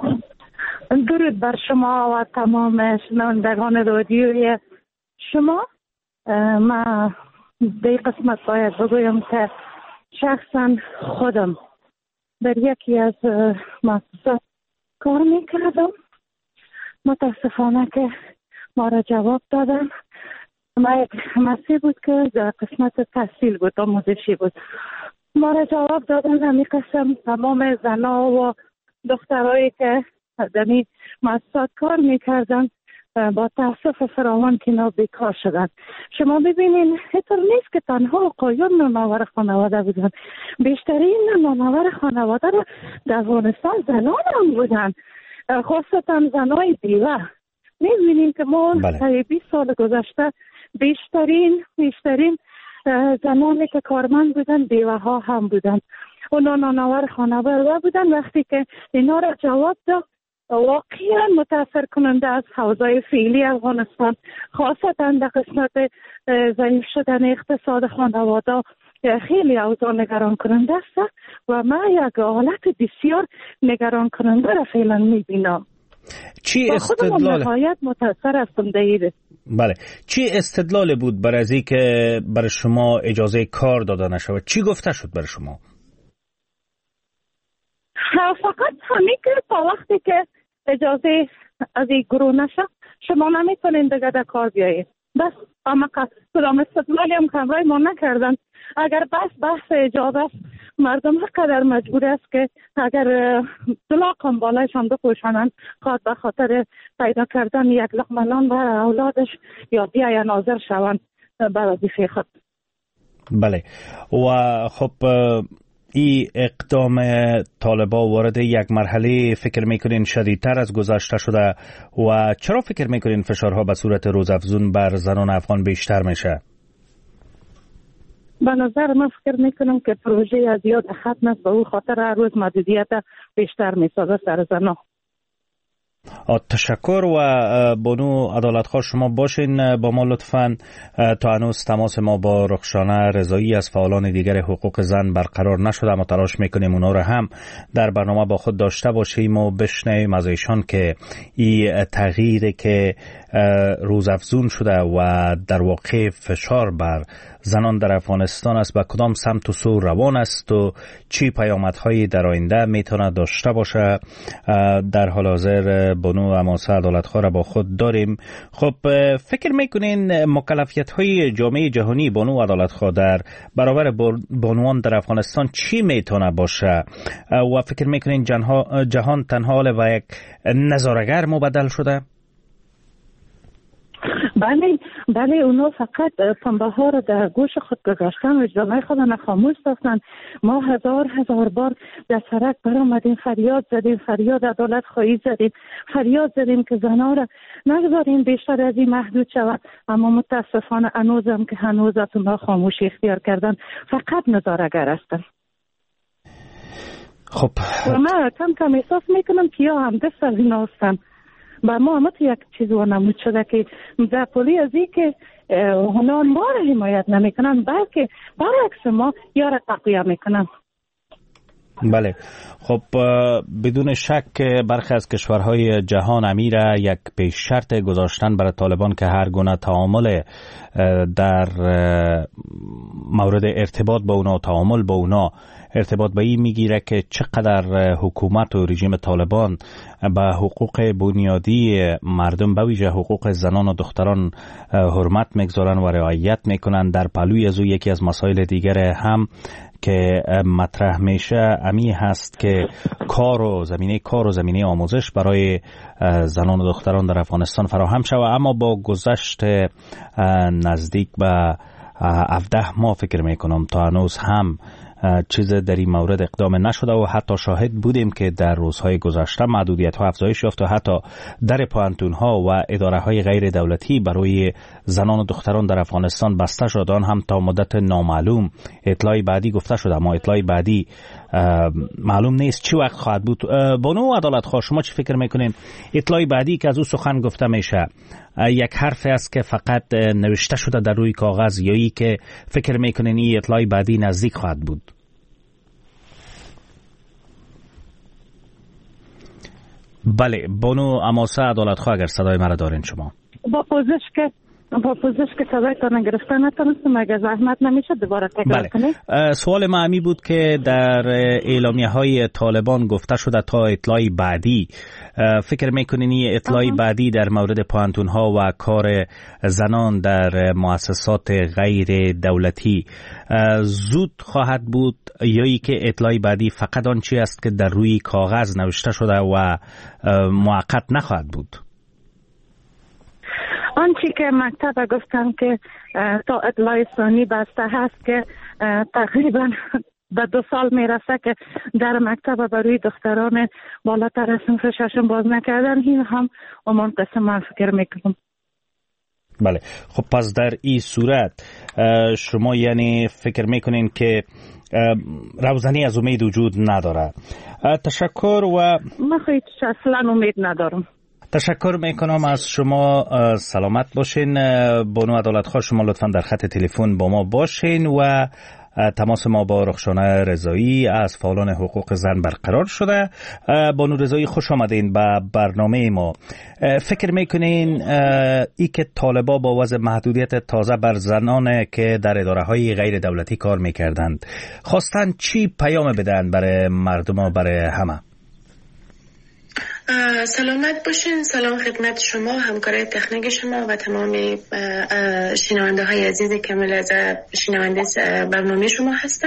درود بر شما و تمام شنوندگان رادیوی شما. من به قسمت باید بگویم که شخصا خودم در یکی از مؤسسات کار میکردم. متاسفانه که ما را جواب دادن. ما یک مسیح بود که در قسمت تحصیل بود، آموزشی بود. ما را جواب دادن همی قسم تمام زنها و دخترهایی که در این مؤسسات کار میکردن با تاسف فراوان که اینا بیکار شدن. شما ببینین اینطور نیست که تنها آقایون نانآور خانواده بودن، بیشترین نانآور خانواده رو در افغانستان زنان هم بودن، خاصتا زنای بیوه. می‌بینیم که ما در 20 سال گذشته بیشترین زنانی که کارمند بودن بیوه ها هم بودن. اونا نانآور خانواده بودن. وقتی که اینا را جواب داد واقعا متاثر کننده از حوزه فعلی افغانستان، خاصتا در قسمت ضعیف شدن اقتصاد خانواده خیلی اوضاع نگران کننده است و من یک حالت بسیار نگران کننده را فعلا میبینم. چی استدلال نهایت متاثر هستم دیده. بله، چی استدلال بود برای از اینکه برای شما اجازه کار داده نشود؟ چی گفته شد برای شما؟ فقط همین که تا وقتی که اجازه از این گروه نشه شما نمیتونین دیگه در کار بیایید. بس اما کدام استدلالی هم کمرای ما نکردن. اگر بحث اجازه است، مردم قدر مجبور است که اگر طلاق هم بالایشان بپوشانند خواهد به خاطر پیدا کردن یک لقمه نان و اولادش یا بیاین حاضر شوند به وظیفه خود. بله، و خب این اقدام طالبان وارد یک مرحله فکر میکنین شدیدتر از گذشته شده و چرا فکر میکنین فشارها به صورت روزافزون بر زنان افغان بیشتر میشه؟ به نظر من فکر میکنم که پروژه از یاد ختم است، به او خاطر هر روز محدودیت بیشتر میسازه سر زنان. تشکر و بانو عدالتخواه شما باشین با ما لطفاً. تا هنوز تماس ما با رخشانه رضایی از فعالان دیگر حقوق زن برقرار نشده، اما تلاش میکنیم اونا رو هم در برنامه با خود داشته باشیم و بشنویم از ایشان که این تغییری که روزافزون شده و در واقع فشار بر زنان در افغانستان است به کدام سمت و سو روان است و چی پیامدهایی در آینده میتونه داشته باشه. در حال حاضر بانو اماسه عدالتخواه را با خود داریم. خب فکر میکنین مکلفیت‌های جامعه جهانی بانو عدالتخواه در برابر بانوان در افغانستان چی میتونه باشه و فکر میکنین جهان تنها و یک نظاره‌گر مبدل شده؟ بله اونا فقط پنبه ها رو در گوش خود گذاشتن و جامعه خود خاموش داشتن. ما هزار بار در سرک برآمدیم، فریاد زدیم، فریاد عدالت خواهی زدیم، فریاد زدیم که زنها را نگذاریم بیشتر از این محدود شود، اما متاسفانه هنوزم که هنوز اونا خاموشی اختیار کردن، فقط نظاره‌گر هستن. خب و من کم احساس میکنم که یا هم دست از اینا هستن. با ما هم یک چیز نمود شده که در پولی از این که اونا ما را حمایت نمیکنن بلکه برعکس ما یا را تقویه میکنن. بله، خب بدون شک برخی از کشورهای جهان امیر یک پیش شرط گذاشتن برای طالبان که هر گونه تعامل در مورد ارتباط با اونا، تعامل با اونا ارتباط به این میگیره که چقدر حکومت و رژیم طالبان به حقوق بنیادی مردم به ویژه حقوق زنان و دختران حرمت میگذارن و رعایت میکنن. در پهلوی از او یکی از مسائل دیگر هم که مطرح میشه امی هست که کار و زمینه آموزش برای زنان و دختران در افغانستان فراهم شود، اما با گذشت نزدیک به 17 ماه فکر میکنم تا هنوز هم چیز در این مورد اقدام نشده و حتی شاهد بودیم که در روزهای گذشته محدودیت ها افزایش یافت و حتی در پوهنتون ها و اداره های غیر دولتی برای زنان و دختران در افغانستان بسته شد، آن هم تا مدت نامعلوم. اطلاعی بعدی گفته شده اما اطلاعی بعدی معلوم نیست چی وقت خواهد بود. بانو عدالتخواه شما چی فکر میکنین؟ اطلاعی بعدی که از او سخن گفته میشه یک حرف است که فقط نوشته شده در روی کاغذ یا ای که فکر میکنین این اطلاعی بعدی نزدیک خواهد بود؟ بله، بانو اماسه عدالتخواه اگر صدای مرا دارین شما. با پوزش که صدایتان گرفتن نتونستم، اگر زحمت نمیشه دوباره تکرار کنید. سوال معمی بود که در اعلامیه های طالبان گفته شده تا اطلاعی بعدی، فکر میکنین این اطلاعی بعدی در مورد پوهنتون ها و کار زنان در مؤسسات غیر دولتی زود خواهد بود یا ای که اطلاعی بعدی فقط آن چی است که در روی کاغذ نوشته شده و موقت نخواهد بود؟ آنچه که مکتب گفتن که تا اطلاع ثانی بسته هست که تقریبا به 2 سال میرسه که در مکتب برای دختران بالاتر از صنف 6 باز نکردن. این هم امان قسم من فکر میکنم. بله، خب پس در این صورت شما یعنی فکر میکنین که روزنی از امید وجود نداره. تشکر و من خیلی اصلا امید ندارم. تشکر میکنم از شما. سلامت باشین. بانو عدالتخواه، شما لطفا در خط تلفن با ما باشین و تماس ما با رخشانه رضایی از فعالان حقوق زن برقرار شده. بانو رضایی، خوش آمدین به برنامه ما. فکر میکنین ای که طالبا با وضع محدودیت تازه بر زنان که در اداره های غیر دولتی کار میکردند خواستن چی پیام بدن برای مردم و برای همه؟ سلامت باشین. سلام خدمت شما، همکارای تکنیک شما و تمام شنونده های عزیزی که ملاحظه شنونده برنامه شما هستن.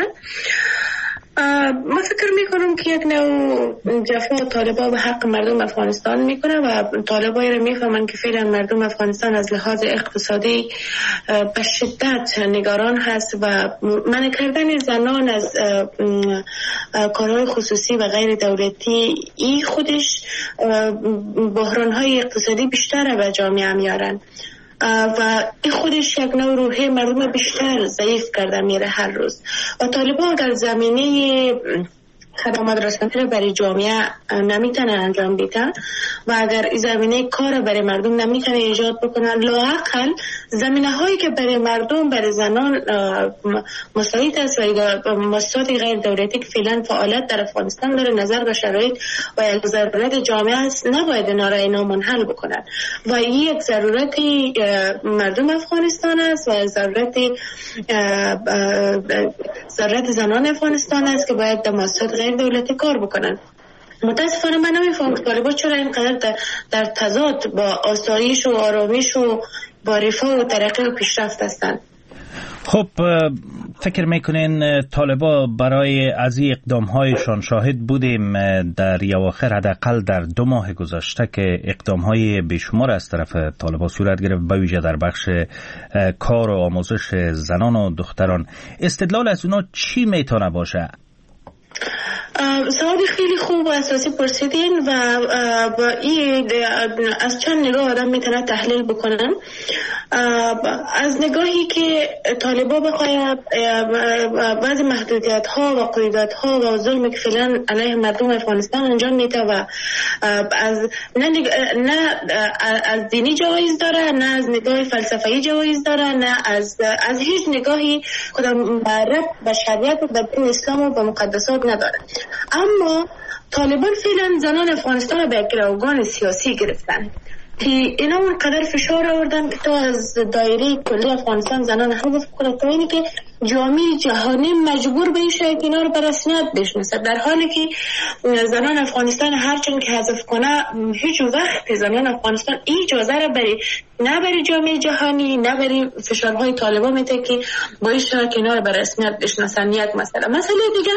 من فکر میکنم که یک نوع جفا طالبا به حق مردم افغانستان میکنه و طالبایی رو میفهمن که فعلا مردم افغانستان از لحاظ اقتصادی به شدت نگران هست و منع کردن زنان از کارهای خصوصی و غیر دولتی ای خودش بحرانهای اقتصادی بیشتر به جامعه میارن و این خودش یک نوع روحی مردم بیشتر ضعیف کرده میره هر روز. و طالبان اگر زمینه خدمات رسانه رو برای جامعه نمیتونن انجام بدن و اگر این زمینه کار برای مردم نمیتونن ایجاد بکنن، لااقل زمینه هایی که برای مردم، برای زنان مساعد است و مؤسسات غیر دولتی که فعلا فعالیت در افغانستان داره نظر به شرایط و یک ضرورت جامعه است، نباید اینا منحل بکنن و این یک ضرورتی مردم افغانستان است و ضرورت زنان افغانستان است که باید در مؤسسات غیر دولتی کار بکنن. متاسفانه من نمیفهم که طالبان چرا اینقدر در تضاد با آسایش و آرامش و با رفاه و ترقی و پیشرفت هستند. خب فکر میکنین طالبا برای از این اقدامهایشان شاهد بودیم در اواخر، حداقل در 2 ماه گذشته که اقدامهای بیشمار از طرف طالبا صورت گرفت، به ویژه در بخش کار و آموزش زنان و دختران. استدلال از اونا چی میتونه باشه؟ سوال خیلی خوب و اساسی پرسیدین و این از چند نگاه آدم میتونه تحلیل بکنن. از نگاهی که طالبا بخواید بعضی محدودیت ها و قیودات ها و ظلمی که فعلا علیه مردم افغانستان انجام میده و نه از دینی جوایز داره، نه از نگاه فلسفه‌ای جوایز داره، نه از هیچ نگاهی کدام ربط به شریعت و به دین اسلام و به مقدسات نداره. اما طالبان فعلا زنان افغانستان رو به گروگان سیاسی گرفتن که اینا اونقدر فشار آوردن که تا از دایره کلی افغانستان زنان حذف کنه، تا اینی که جامعه جهانی مجبور به این شاید اینا رو به رسمیت بشناسه، در حالی که زنان افغانستان هرچند که حذف کنه هیچ وقت زنان افغانستان این اجازه رو نه برای جامعه جهانی نه برای فشارهای طالبان میده که باعث شده که اینا رو به رسمیت بشناسن. یک مسئله دیگه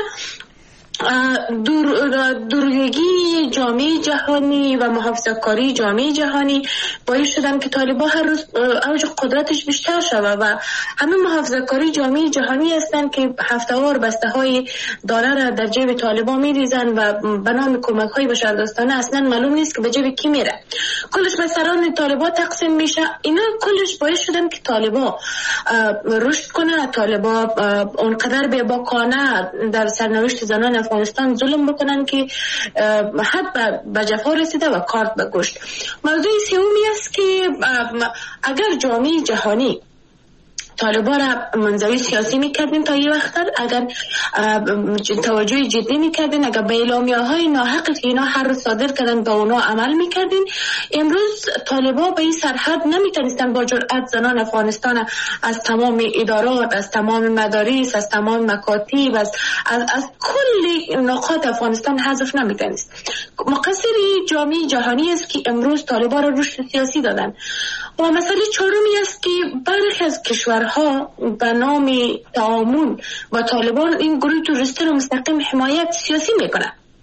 دوریگی جامعه جهانی و محافظه‌کاری جامعه جهانی باعث شدن که طالبان هر روز اوج قدرتش بیشتر شود و همه محافظه‌کاری جامعه جهانی هستند که هفته‌وار بسته‌های دلار در جیب طالبان میریزن و به نام کمک‌های بشردوستانه اصلا معلوم نیست که به جیب کی میره، کلش به سران طالبان تقسیم میشه. اینا کلش باعث شدن که طالبان رشد کنه، طالبان اونقدر بی‌باکانه در سرنوشت زنان افغانستان ظلم بکنن که حد به جفا رسیده و کارت به گوشت. موضوع سومی است که اگر جامعه جهانی طالبان را منزوی سیاسی میکردین تا یه وقت، اگر توجه جدی میکردین، اگر به اعلامیه‌های ناحقی که اینا هر روز صادر کردن به اونا عمل میکردین، امروز طالبان به این سرحد نمیتونستن با جرأت زنان افغانستان از تمام ادارات، از تمام مدارس، از تمام مکاتب، از کل نقاط افغانستان حذف نمیتونست. مقصر جامعه جهانی است که امروز طالبان را رشد سیاسی دادن. و مسئله چهارمی است که برخی از کشورها به نام تعامل با طالبان این گروه توریستی رو مستقیم حمایت سیاسی میکنن.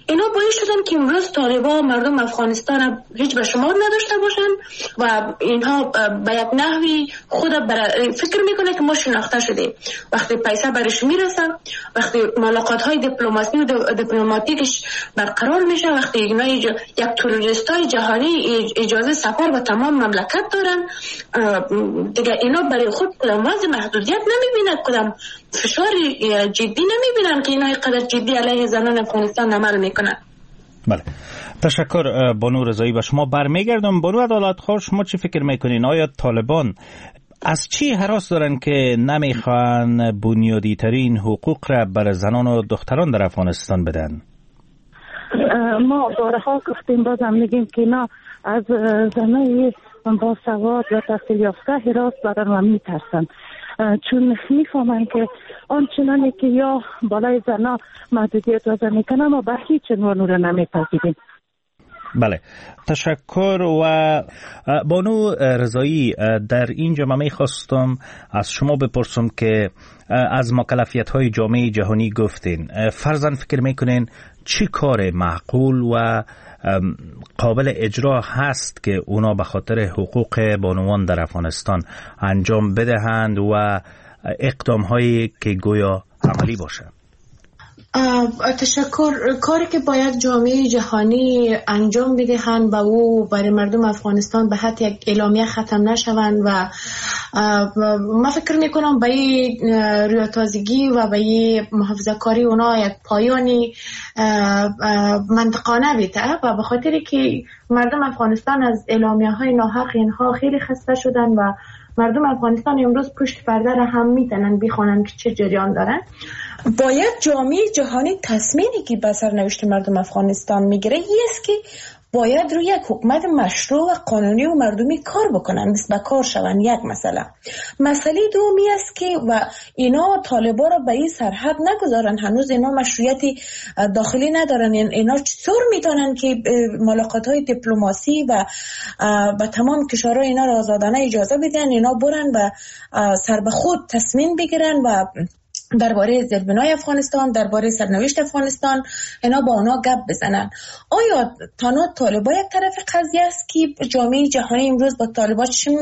اینا باعث شدن که امروز طالبان مردم افغانستان هیچ به شمار نداشته باشن و اینها به یک نحوی خود فکر میکنه که ما شناخته شدیم. وقتی پیسه برش میرسه، وقتی ملاقات های دیپلماسی و دیپلماتیکش برقرار میشه، وقتی اینا یک توریست های جهانی اجازه سفر به تمام مملکت دارن، دیگه اینا برای خود وضع محدودیت نمیبینن، کدام فشار جدی نمیبینن که اینا اینقدر جدی علیه زنان افغانستان عمل میکنن. بله، تشکر بانو رضایی. و شما برمیگردم بانو عدالت خواه، شما چی فکر میکنین؟ آیا طالبان از چی هراس دارن که نمیخوان بنیادی ترین حقوق را بر زنان و دختران در افغانستان بدن؟ ما بارها گفتیم، بازم میگیم که اینا از زنای با سواد و تحصیل یافته هراس دارن و میترسن، چون میفهمن که آنچنانی که یا بالای زنا محدودیت وضع میکنن ما به هیچ عنوان رو نمیپذیریم. بله، تشکر. و بانو رضایی، در اینجا من میخواستم از شما بپرسم که از مکلفیت های جامعه جهانی گفتین، فرضاً فکر میکنین چی کار معقول و قابل اجرا هست که اونا به خاطر حقوق بانوان در افغانستان انجام بدهند و اقدام هایی که گویا عملی باشه؟ تشکر. کاری که باید جامعه جهانی انجام بدهند و او برای مردم افغانستان به حد یک اعلامیه ختم نشوند و من فکر میکنم به این ریاضتازگی و به این محافظه کاری اونا یک پایانی منطقانه بیده و به خاطری که مردم افغانستان از اعلامیه های ناحق اینها خیلی خسته شدن و مردم افغانستان امروز پشت پرده را هم میتونن بخونن که چه جریان دارن. باید جامعه جهانی تصمیمی که به سرنوشت مردم افغانستان میگیره است که باید روی یک حکومت مشروع و قانونی و مردمی کار بکنن، دست به کار شون. یک مسئله دومی است که و اینا طالبا را به این سرحد نگذارن، هنوز اینا مشروعیت داخلی ندارن. اینا چطور میتونن که ملاقات های دیپلماسی و به تمام کشورها اینا را آزادانه اجازه بدن، اینا برن و سر به خود تصمیم بگیرن و درباره زیربنای افغانستان، درباره سرنوشت افغانستان اینا با اونا گپ بزنن. آیا تنها طالبا یک طرف قضیه است که جامعه جهانی امروز با طالبا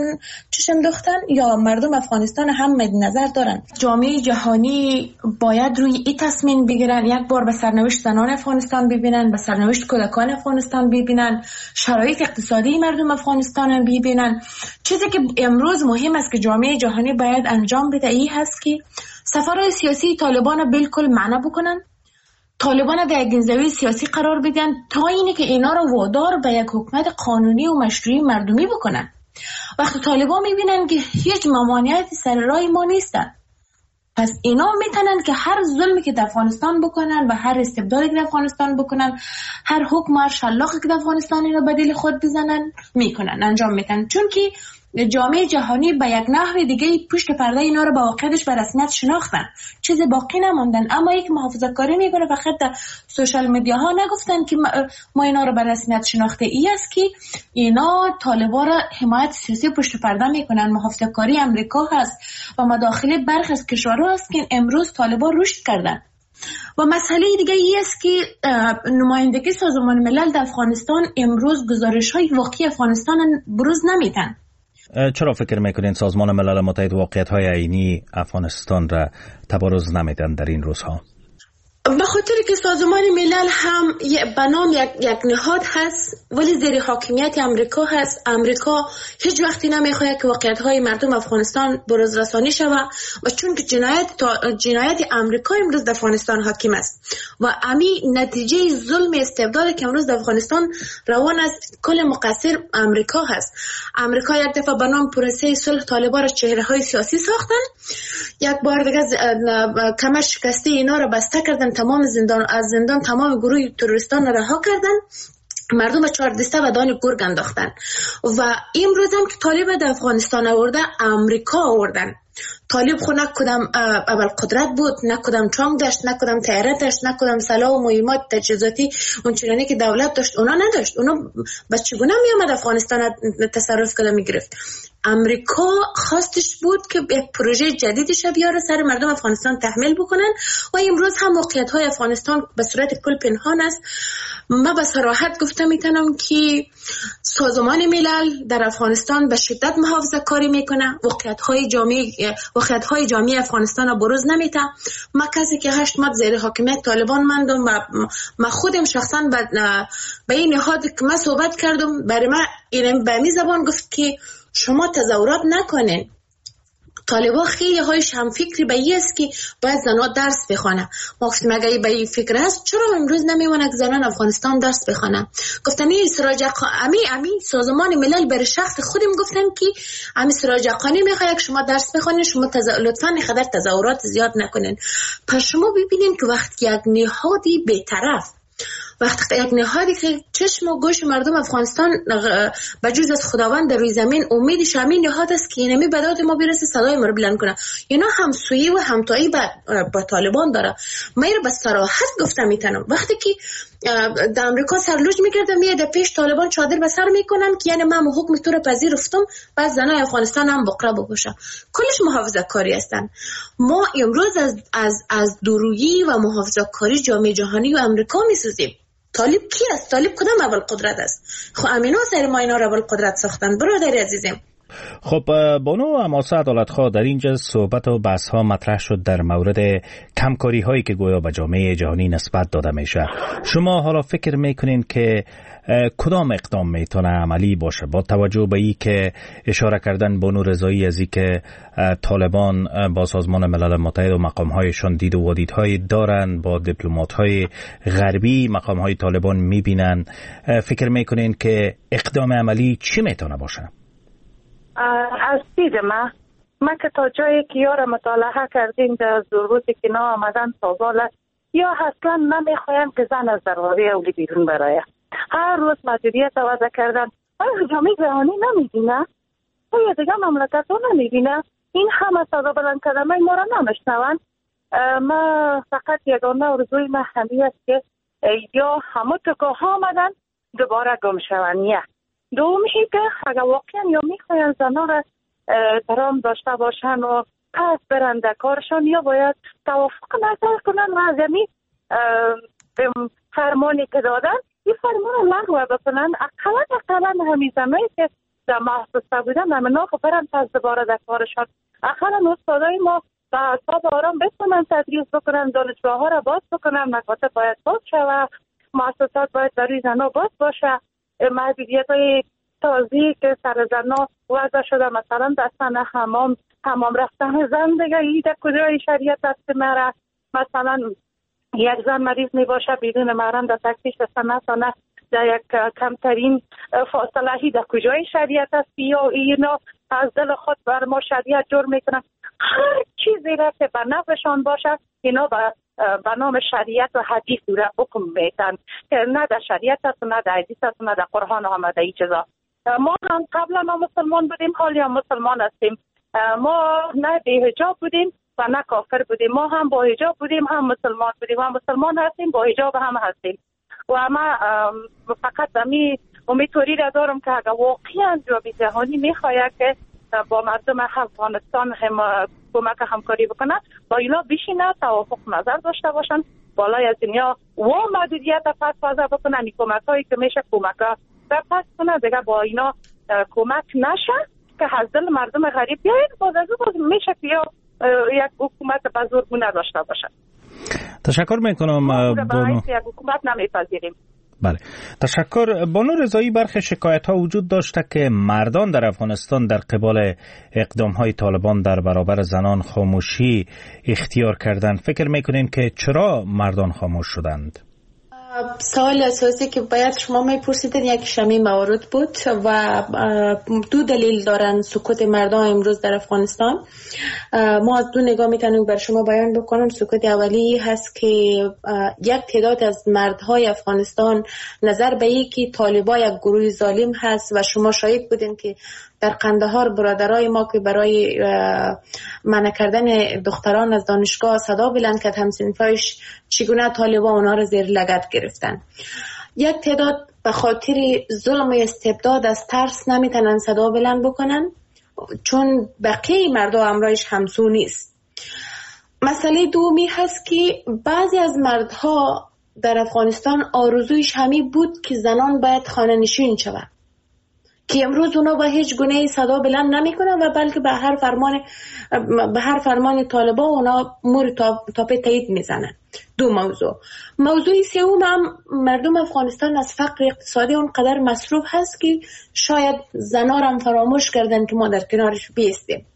چشم دوختن یا مردم افغانستان هم مد نظر دارن؟ جامعه جهانی باید روی این تصمیم بگیرن، یک بار به سرنوشت زنان افغانستان ببینن، به سرنوشت کودکان افغانستان ببینن، شرایط اقتصادی مردم افغانستان ببینن. چیزی که امروز مهم است که جامعه جهانی باید انجام بده این هست که سفرهای سیاسی طالبان را بالکل منع بکنن، طالبان را در یک زاویه سیاسی قرار بدن تا اینه که اینا را وادار به یک حکومت قانونی و مشروعی مردمی بکنن. وقتی طالبان میبینن که هیچ ممانعتی سر راه ما نیستن، پس اینا میتونن که هر ظلمی که در افغانستان بکنن و هر استبدادی که در افغانستان بکنن، هر حکم هر شلاقی که در افغانستان اینا به دل خود بزنن میکنن، انجام میدن. چون که جامعه جهانی به یک نحو دیگه پشت پرده اینا رو با واقعیتش به رسمیت شناختن، چیزی باقی نماندن. اما یک محافظه کاری میکنه فقط در سوشال میدیا ها نگفتن که ما اینا رو به رسمیت شناخته. ای است که اینا طالبا را حمایت سیاسی پشت پرده میکنن. محافظه کاری امریکا هست و مداخله برخی از کشورها است که امروز طالبا رشد کردن. و مسئله دیگه ای است که نمایندگی سازمان ملل در افغانستان امروز گزارش های واقعی افغانستان بروز نمیدن. چرا فکر میکنین سازمان ملل متحد واقعیت‌های عینی افغانستان را تبارز نمیدن در این روزها؟ به خاطر که سازمان ملل هم به نام یک نهاد هست ولی زیر حاکمیت امریکا هست. امریکا هیچ وقتی نمیخواد که واقعیت‌های مردم افغانستان بروز رسانی شود و چون که جنایت امریکا امروز در افغانستان حاکم است و امی نتیجه ظلم استبداد که امروز در افغانستان روان است کل مقصر امریکا هست. امریکا یک دفعه به نام پروسه صلح طالبان را چهره‌های سیاسی ساختن، یک بار دیگه کمر شکسته اینا را بسته کردن، تمام زندان تمام گروه تروریستان را رها کردن، مردم به 4 دسته و دان گرگ انداختن. و امروز هم که طالب در افغانستان آورده امریکا آوردن. طالب خود نه کدام اول قدرت بود، نه کدام چانگ داشت، نه کدام طیاره داشت، نه کدام سلاح و مهمات تجهیزاتی اونچنانی که دولت داشت اونا نداشت. اونا بس چگونه می اومد افغانستان تصرف کنه میگرفت. امریکا خواستش بود که یک پروژه جدیدش بیاره سر مردم افغانستان تحمیل بکنن و امروز هم موقعیت های افغانستان به صورت کل پنهان است. من به صراحت گفتم میتونم که سازمان ملل در افغانستان به شدت محافظه کاری میکنه، واقعیت های جامعه افغانستان را بروز نمیده. من کسی که 8 ماه زیر حاکمیت طالبان ماندم و من خودم شخصا به این نهاد که من صحبت کردم، برای من این به می زبان گفت که شما تظاهرات نکنین. طالبا خیلی هایش هم فکری به این است که باید زنان درس بخوانه. ما گفتیم اگه به این فکر هست چرا امروز نمیمونه که زنان افغانستان درس بخوانه؟ گفتن این سراج امی سازمان ملل برای شخص خودم گفتن که امی سراج حقانی میخواد که شما درس بخوانید، شما لطفا خدر تظاهرات زیاد نکنین. پس شما ببینین که وقتی یک نهادی بی‌طرف، وقتی یک نهادی که چشم و گوش مردم افغانستان بجز از خداوند در روی زمین امیدش همین نهاد است که اینمی به داد ما برسه صدای ما رو بلند کنه، اینا همسویی و همتایی با طالبان داره. من رو به صراحت گفتم میتونم وقتی که در امریکا سرلوج میکردم میاد پیش طالبان چادر به سر میکنن که یعنی من حکم تو رو پذیرفتم، بعد زنای افغانستان هم بقره بپوشن. کلش محافظه کاری هستن. ما امروز از دورویی و محافظه کاری جامعه جهانی و امریکا میسوزیم. طالب کی است؟ طالب کدام اول قدرت است؟ خب امینا سر ما اینا رو اول قدرت ساختن. برادر عزیزم، خب بانو حماسه عدالتخواه، در اینجا صحبت و بحث ها مطرح شد در مورد کمکاری هایی که گویا به جامعه جهانی نسبت داده میشه. شما حالا فکر میکنین که کدام اقدام میتونه عملی باشه با توجه به این که اشاره کردن بانو رضایی از این که طالبان با سازمان ملل متحد و مقام هایشان دید و ودیدهایی دارن، با دیپلمات های غربی مقام های طالبان میبینن، فکر میکنین که اقدام عملی چی میتونه باشه؟ از دید من که تا جایی که یار مطالعه کردیم در روزی که نا آمدن سازاله یا اصلا نمیخوایم که زن از دروازه اولی بیرون برایه. هر روز مدیریت وضع کردن. آیا جامعه جهانی نمیبینه؟ آیا دیگه مملکت ها نمیبینه؟ این همه صدا بلند کردن ما را نمیشنون. ما فقط یگانه آرزوی من همی است که یا همه تکاه ها آمدن دوباره گم شونیه. دومیشی که اگر واقعا یا میخواین زنها را درام داشته باشن و پس برنده کارشان، یا باید توافق نظر کنن و از یعنی فرمانی که دادن این فرمان لغو بکنن. اقلا همین زنهایی که در محسوسه بودن همنا خب برن پس دوباره در کارشان. اقلا استادای ما به اعصاب آرام بتونن تدریس بکنن، دانشگاه ها را باز بکنن، مکاتب باید باز شود، مؤسسات باید برای زنها باز باشه. محدودیت های تازی که سر زنها وضع شده، مثلا دستن حمام رفتن زن دیگه ای در کجای شریعت دست مره. مثلا یک زن مریض می باشه بدون محرم در تکسیش دستن نسانه در یک کمترین فاصله هی در کجای شریعت است، یا اینا از دل خود بر ما شریعت جور میکنن. هر چیزی را که به نفعشان باشه اینا به نام شریعت و حدیث را حکم میتن که نه در شریعت است نه در حدیث است نه در قرآن آمده ای چیزا. ما هم قبلا ما مسلمان بودیم، حالی هم مسلمان هستیم. ما نه بی‌حجاب بودیم و نه کافر بودیم. ما هم با حجاب بودیم هم مسلمان بودیم، هم مسلمان هستیم با حجاب هم هستیم. و ما فقط امیدواری را دارم که اگر واقعا جامعه جهانی میخواهد که با مردم افغانستان هم کمک همکاری بکنه، با اینا بشینه توافق نظر داشته باشن، بالای از دنیا و محدودیت پس وضع بکنن. این کمک هایی که میشه کمک ها پس کنه دیگه با اینا کمک نشه که از دل مردم غریب بیاید باز میشه که یک حکومت بزرگونه داشته باشه. تشکر میکنم بانو. یک حکومت نمیپذیریم. بله، تشکر. بانو رضایی، برخی شکایت ها وجود داشته که مردان در افغانستان در قبال اقدام های طالبان در برابر زنان خاموشی اختیار کردند. فکر میکنین که چرا مردان خاموش شدند؟ سوال اساسی که باید شما میپرسیدین یکیش همین موارد بود و دو دلیل دارن سکوت مردم امروز در افغانستان. ما از دو نگاه میتونیم بر شما بیان بکنم. سکوت اولی هست که یک تعداد از مردهای افغانستان نظر به این که طالبان یک گروه ظالم هست و شما شاهد بودین که در قندهار برادرای ما که برای منع کردن دختران از دانشگاه صدا بلند کرد، همسنفایش چگونه طالبان اونا رو زیر لگد گرفتن. یک تعداد به خاطر ظلم و استبداد از ترس نمیتونن صدا بلند بکنن چون بقیه مردم همراهش همسو نیست. مسئله دومی هست که بعضی از مردها در افغانستان آرزویش همین بود که زنان باید خانه نشین شود، که امروز اونا با هیچ گونه صدا بلند نمی کنن و بلکه به هر فرمان طالبان اونا مور تاپه تایید میزنن. دو موضوع سوم هم مردم افغانستان از فقر اقتصادی اونقدر مصروف هست که شاید زنا هم فراموش کردن که ما در کنارش بیستیم.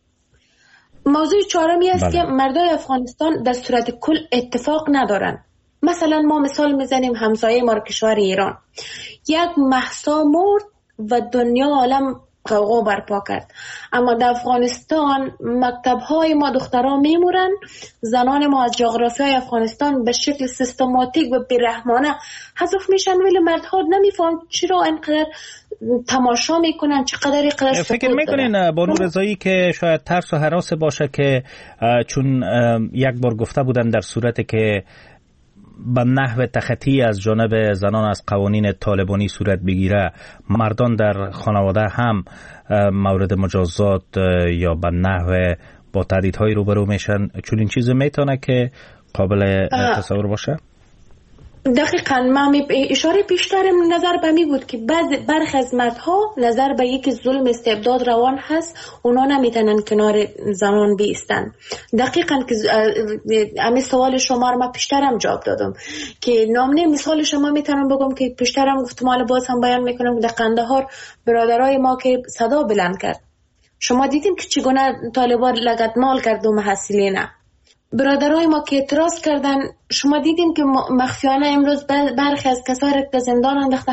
موضوع چهارمی است که مردای افغانستان در صورت کل اتفاق ندارن. مثلا ما مثال میزنیم همسایه ما کشور ایران، یک مهسا مرد و دنیا عالم قوقا برپا کرد، اما در افغانستان مکتب‌های ما دخترها میمورن، زنان ما از جغرافیای افغانستان به شکل سیستماتیک و بی‌رحمانه حذف میشن، ولی مردها نمیفهمن چرا اینقدر تماشا میکنن، چقدر فکر میکنین بانو رضایی که شاید ترس و هراس باشه که چون یک بار گفته بودن در صورتی که به نحو تخطی از جانب زنان از قوانین طالبانی صورت بگیره، مردان در خانواده هم مورد مجازات یا به نحو با تهدیدهای روبرو میشن، چون این چیز میتونه که قابل تصور باشه؟ دقیقاً من اشاره پیشترم نظر به می بود که برخی از مردها نظر به یک ظلم استبداد روان هست، اونا نمیتونن کنار زنان بیستن. دقیقاً که همین سوال شما رو من پیشترم جواب دادم که نامنه مثال شما میتونم بگم که پیشترم گفتم، حالا باز هم بیان میکنم در قندهار برادرای ما که صدا بلند کرد، شما دیدیم که چگونه طالبان لگدمال کرد و محصلین برادرای ما که اعتراض کردن. شما دیدیم که مخفیانه امروز برخی از کسایی که زندان انداخته،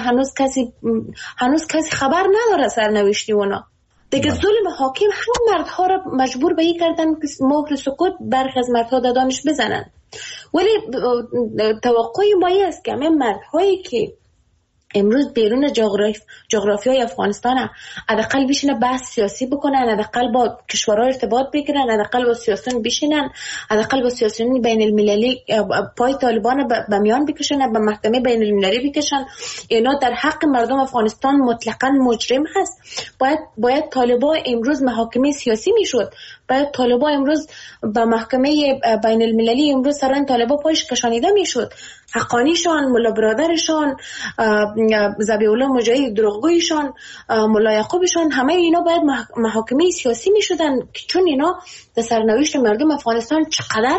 هنوز کسی خبر نداره سرنوشتی اونا. دیگه ظلم حاکم هم مردها را مجبور به این کردن که مهر سکوت برخی از مردها دادانش بزنن. ولی توقع ما است که همه مردهایی که امروز بیرون جغرافیای افغانستان حداقل بشینن بحث سیاسی بکنن، حداقل با کشورها ارتباط بگیرن، حداقل با سیاسیون بشینن، حداقل با سیاسیون بین المللی پای طالبان به میان بکشن، به محکمه بین المللی بکشن. اینا در حق مردم افغانستان مطلقاً مجرم هست. باید طالبان امروز محاکمه سیاسی میشد، باید طالبان امروز به محکمه بین المللی امروز سران طالبان پایش کشانیده میشد. حقانیشان، ملا برادرشان، ذبیح الله مجاهد دروغگویشان، ملا یعقوبشان، همه اینا باید محاکمه سیاسی می شدن، چون اینا در سرنوشت مردم افغانستان چقدر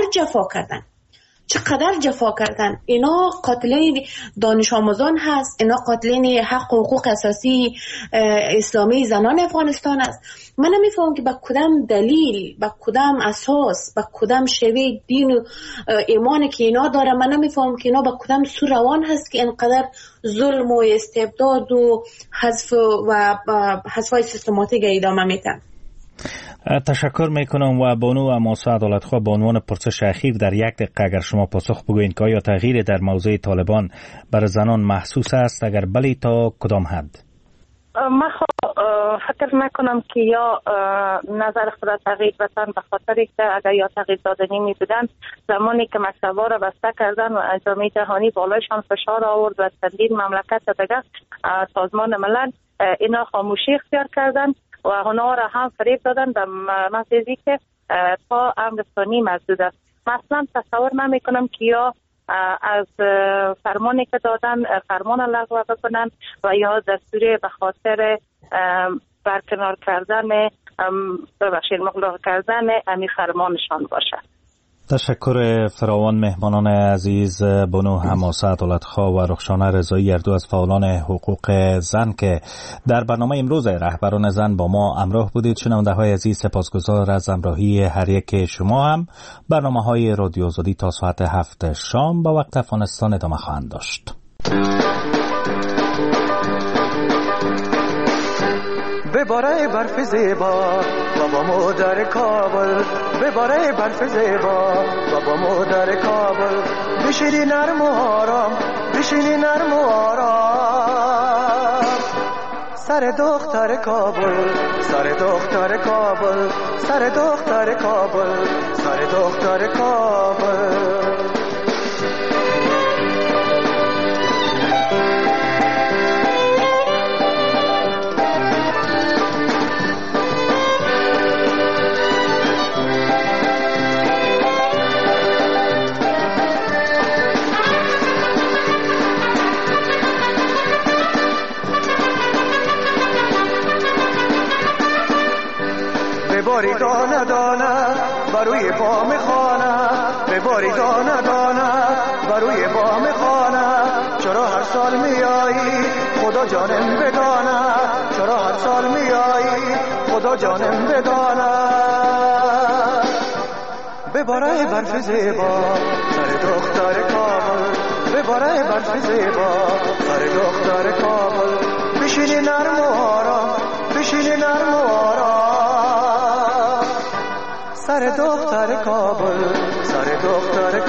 جفا کردن. اینا قاتلین دانش آموزان هست، اینا قاتلین حق و حقوق اساسی اسلامی زنان افغانستان است. من نمیفهمم که با کدام دلیل، با کدام اساس، با کدام شیوه دین و ایمانی که اینا داره، من نمیفهمم که اینا با کدام سو روان هست که اینقدر ظلم و استبداد و حذف‌های سیستماتیک ادامه میدن. تشکر میکنم. و بانو ماسا عدالتخواه، به عنوان پرسش اخیر در 1 دقیقه اگر شما پاسخ بگوین که آیا تغییر در موضوع طالبان بر زنان محسوس است؟ اگر بله تا کدام حد؟ من فکر نکنم که یا نظر خود تغییر بدن، به خاطری که اگر یا تغییر دادنی می بودن زمانی که مکتب‌ها را بسته کردن و جامعه جهانی بالایشان فشار آورد و چندین مملکت دیگه سازمان ملل اینا خاموشی اختیار کردن و اونا را هم فریب دادن به مسئله که تا امر ثانی محدود است. مثلا تصور نمی کنم که یا از فرمانی که دادن فرمان لغو بکنن و یا دستوری به خاطر برکنار کردن مغلق کردن امی فرمانشان باشه. تشکر فراوان مهمانان عزیز بانو حماسه عدالتخواه و رخشانه رضایی، هر دو از فعالان حقوق زن که در برنامه امروز رهبران زن با ما همراه بودید. شنونده های عزیز، سپاسگزار از همراهی هر یک شما. هم برنامه های رادیو آزادی تا ساعت 7 شام با وقت افغانستان ادامه خواهند داشت. بباره برف زیبا بابا مادر کابل، بباره برف زیبا بابا مادر کابل، بشینی نرم و آرام، بشینی نرم و آرام، سر دختر کابل، سر دختر کابل، سر دختر کابل، سر دختر کابل. بباری دانه دانه بروی بام خانه بباری دانه دانه بروی بام خانه چرا هر سال میایی خدا جانم بدانه چرا هر سال میایی خدا جانم بدانه بباره برف زیبا سر دختر کابل بباره برف زیبا سر دختر کابل بشینی نرم و آرام بشینی نرم و آرام سر دختر کابل سر دختر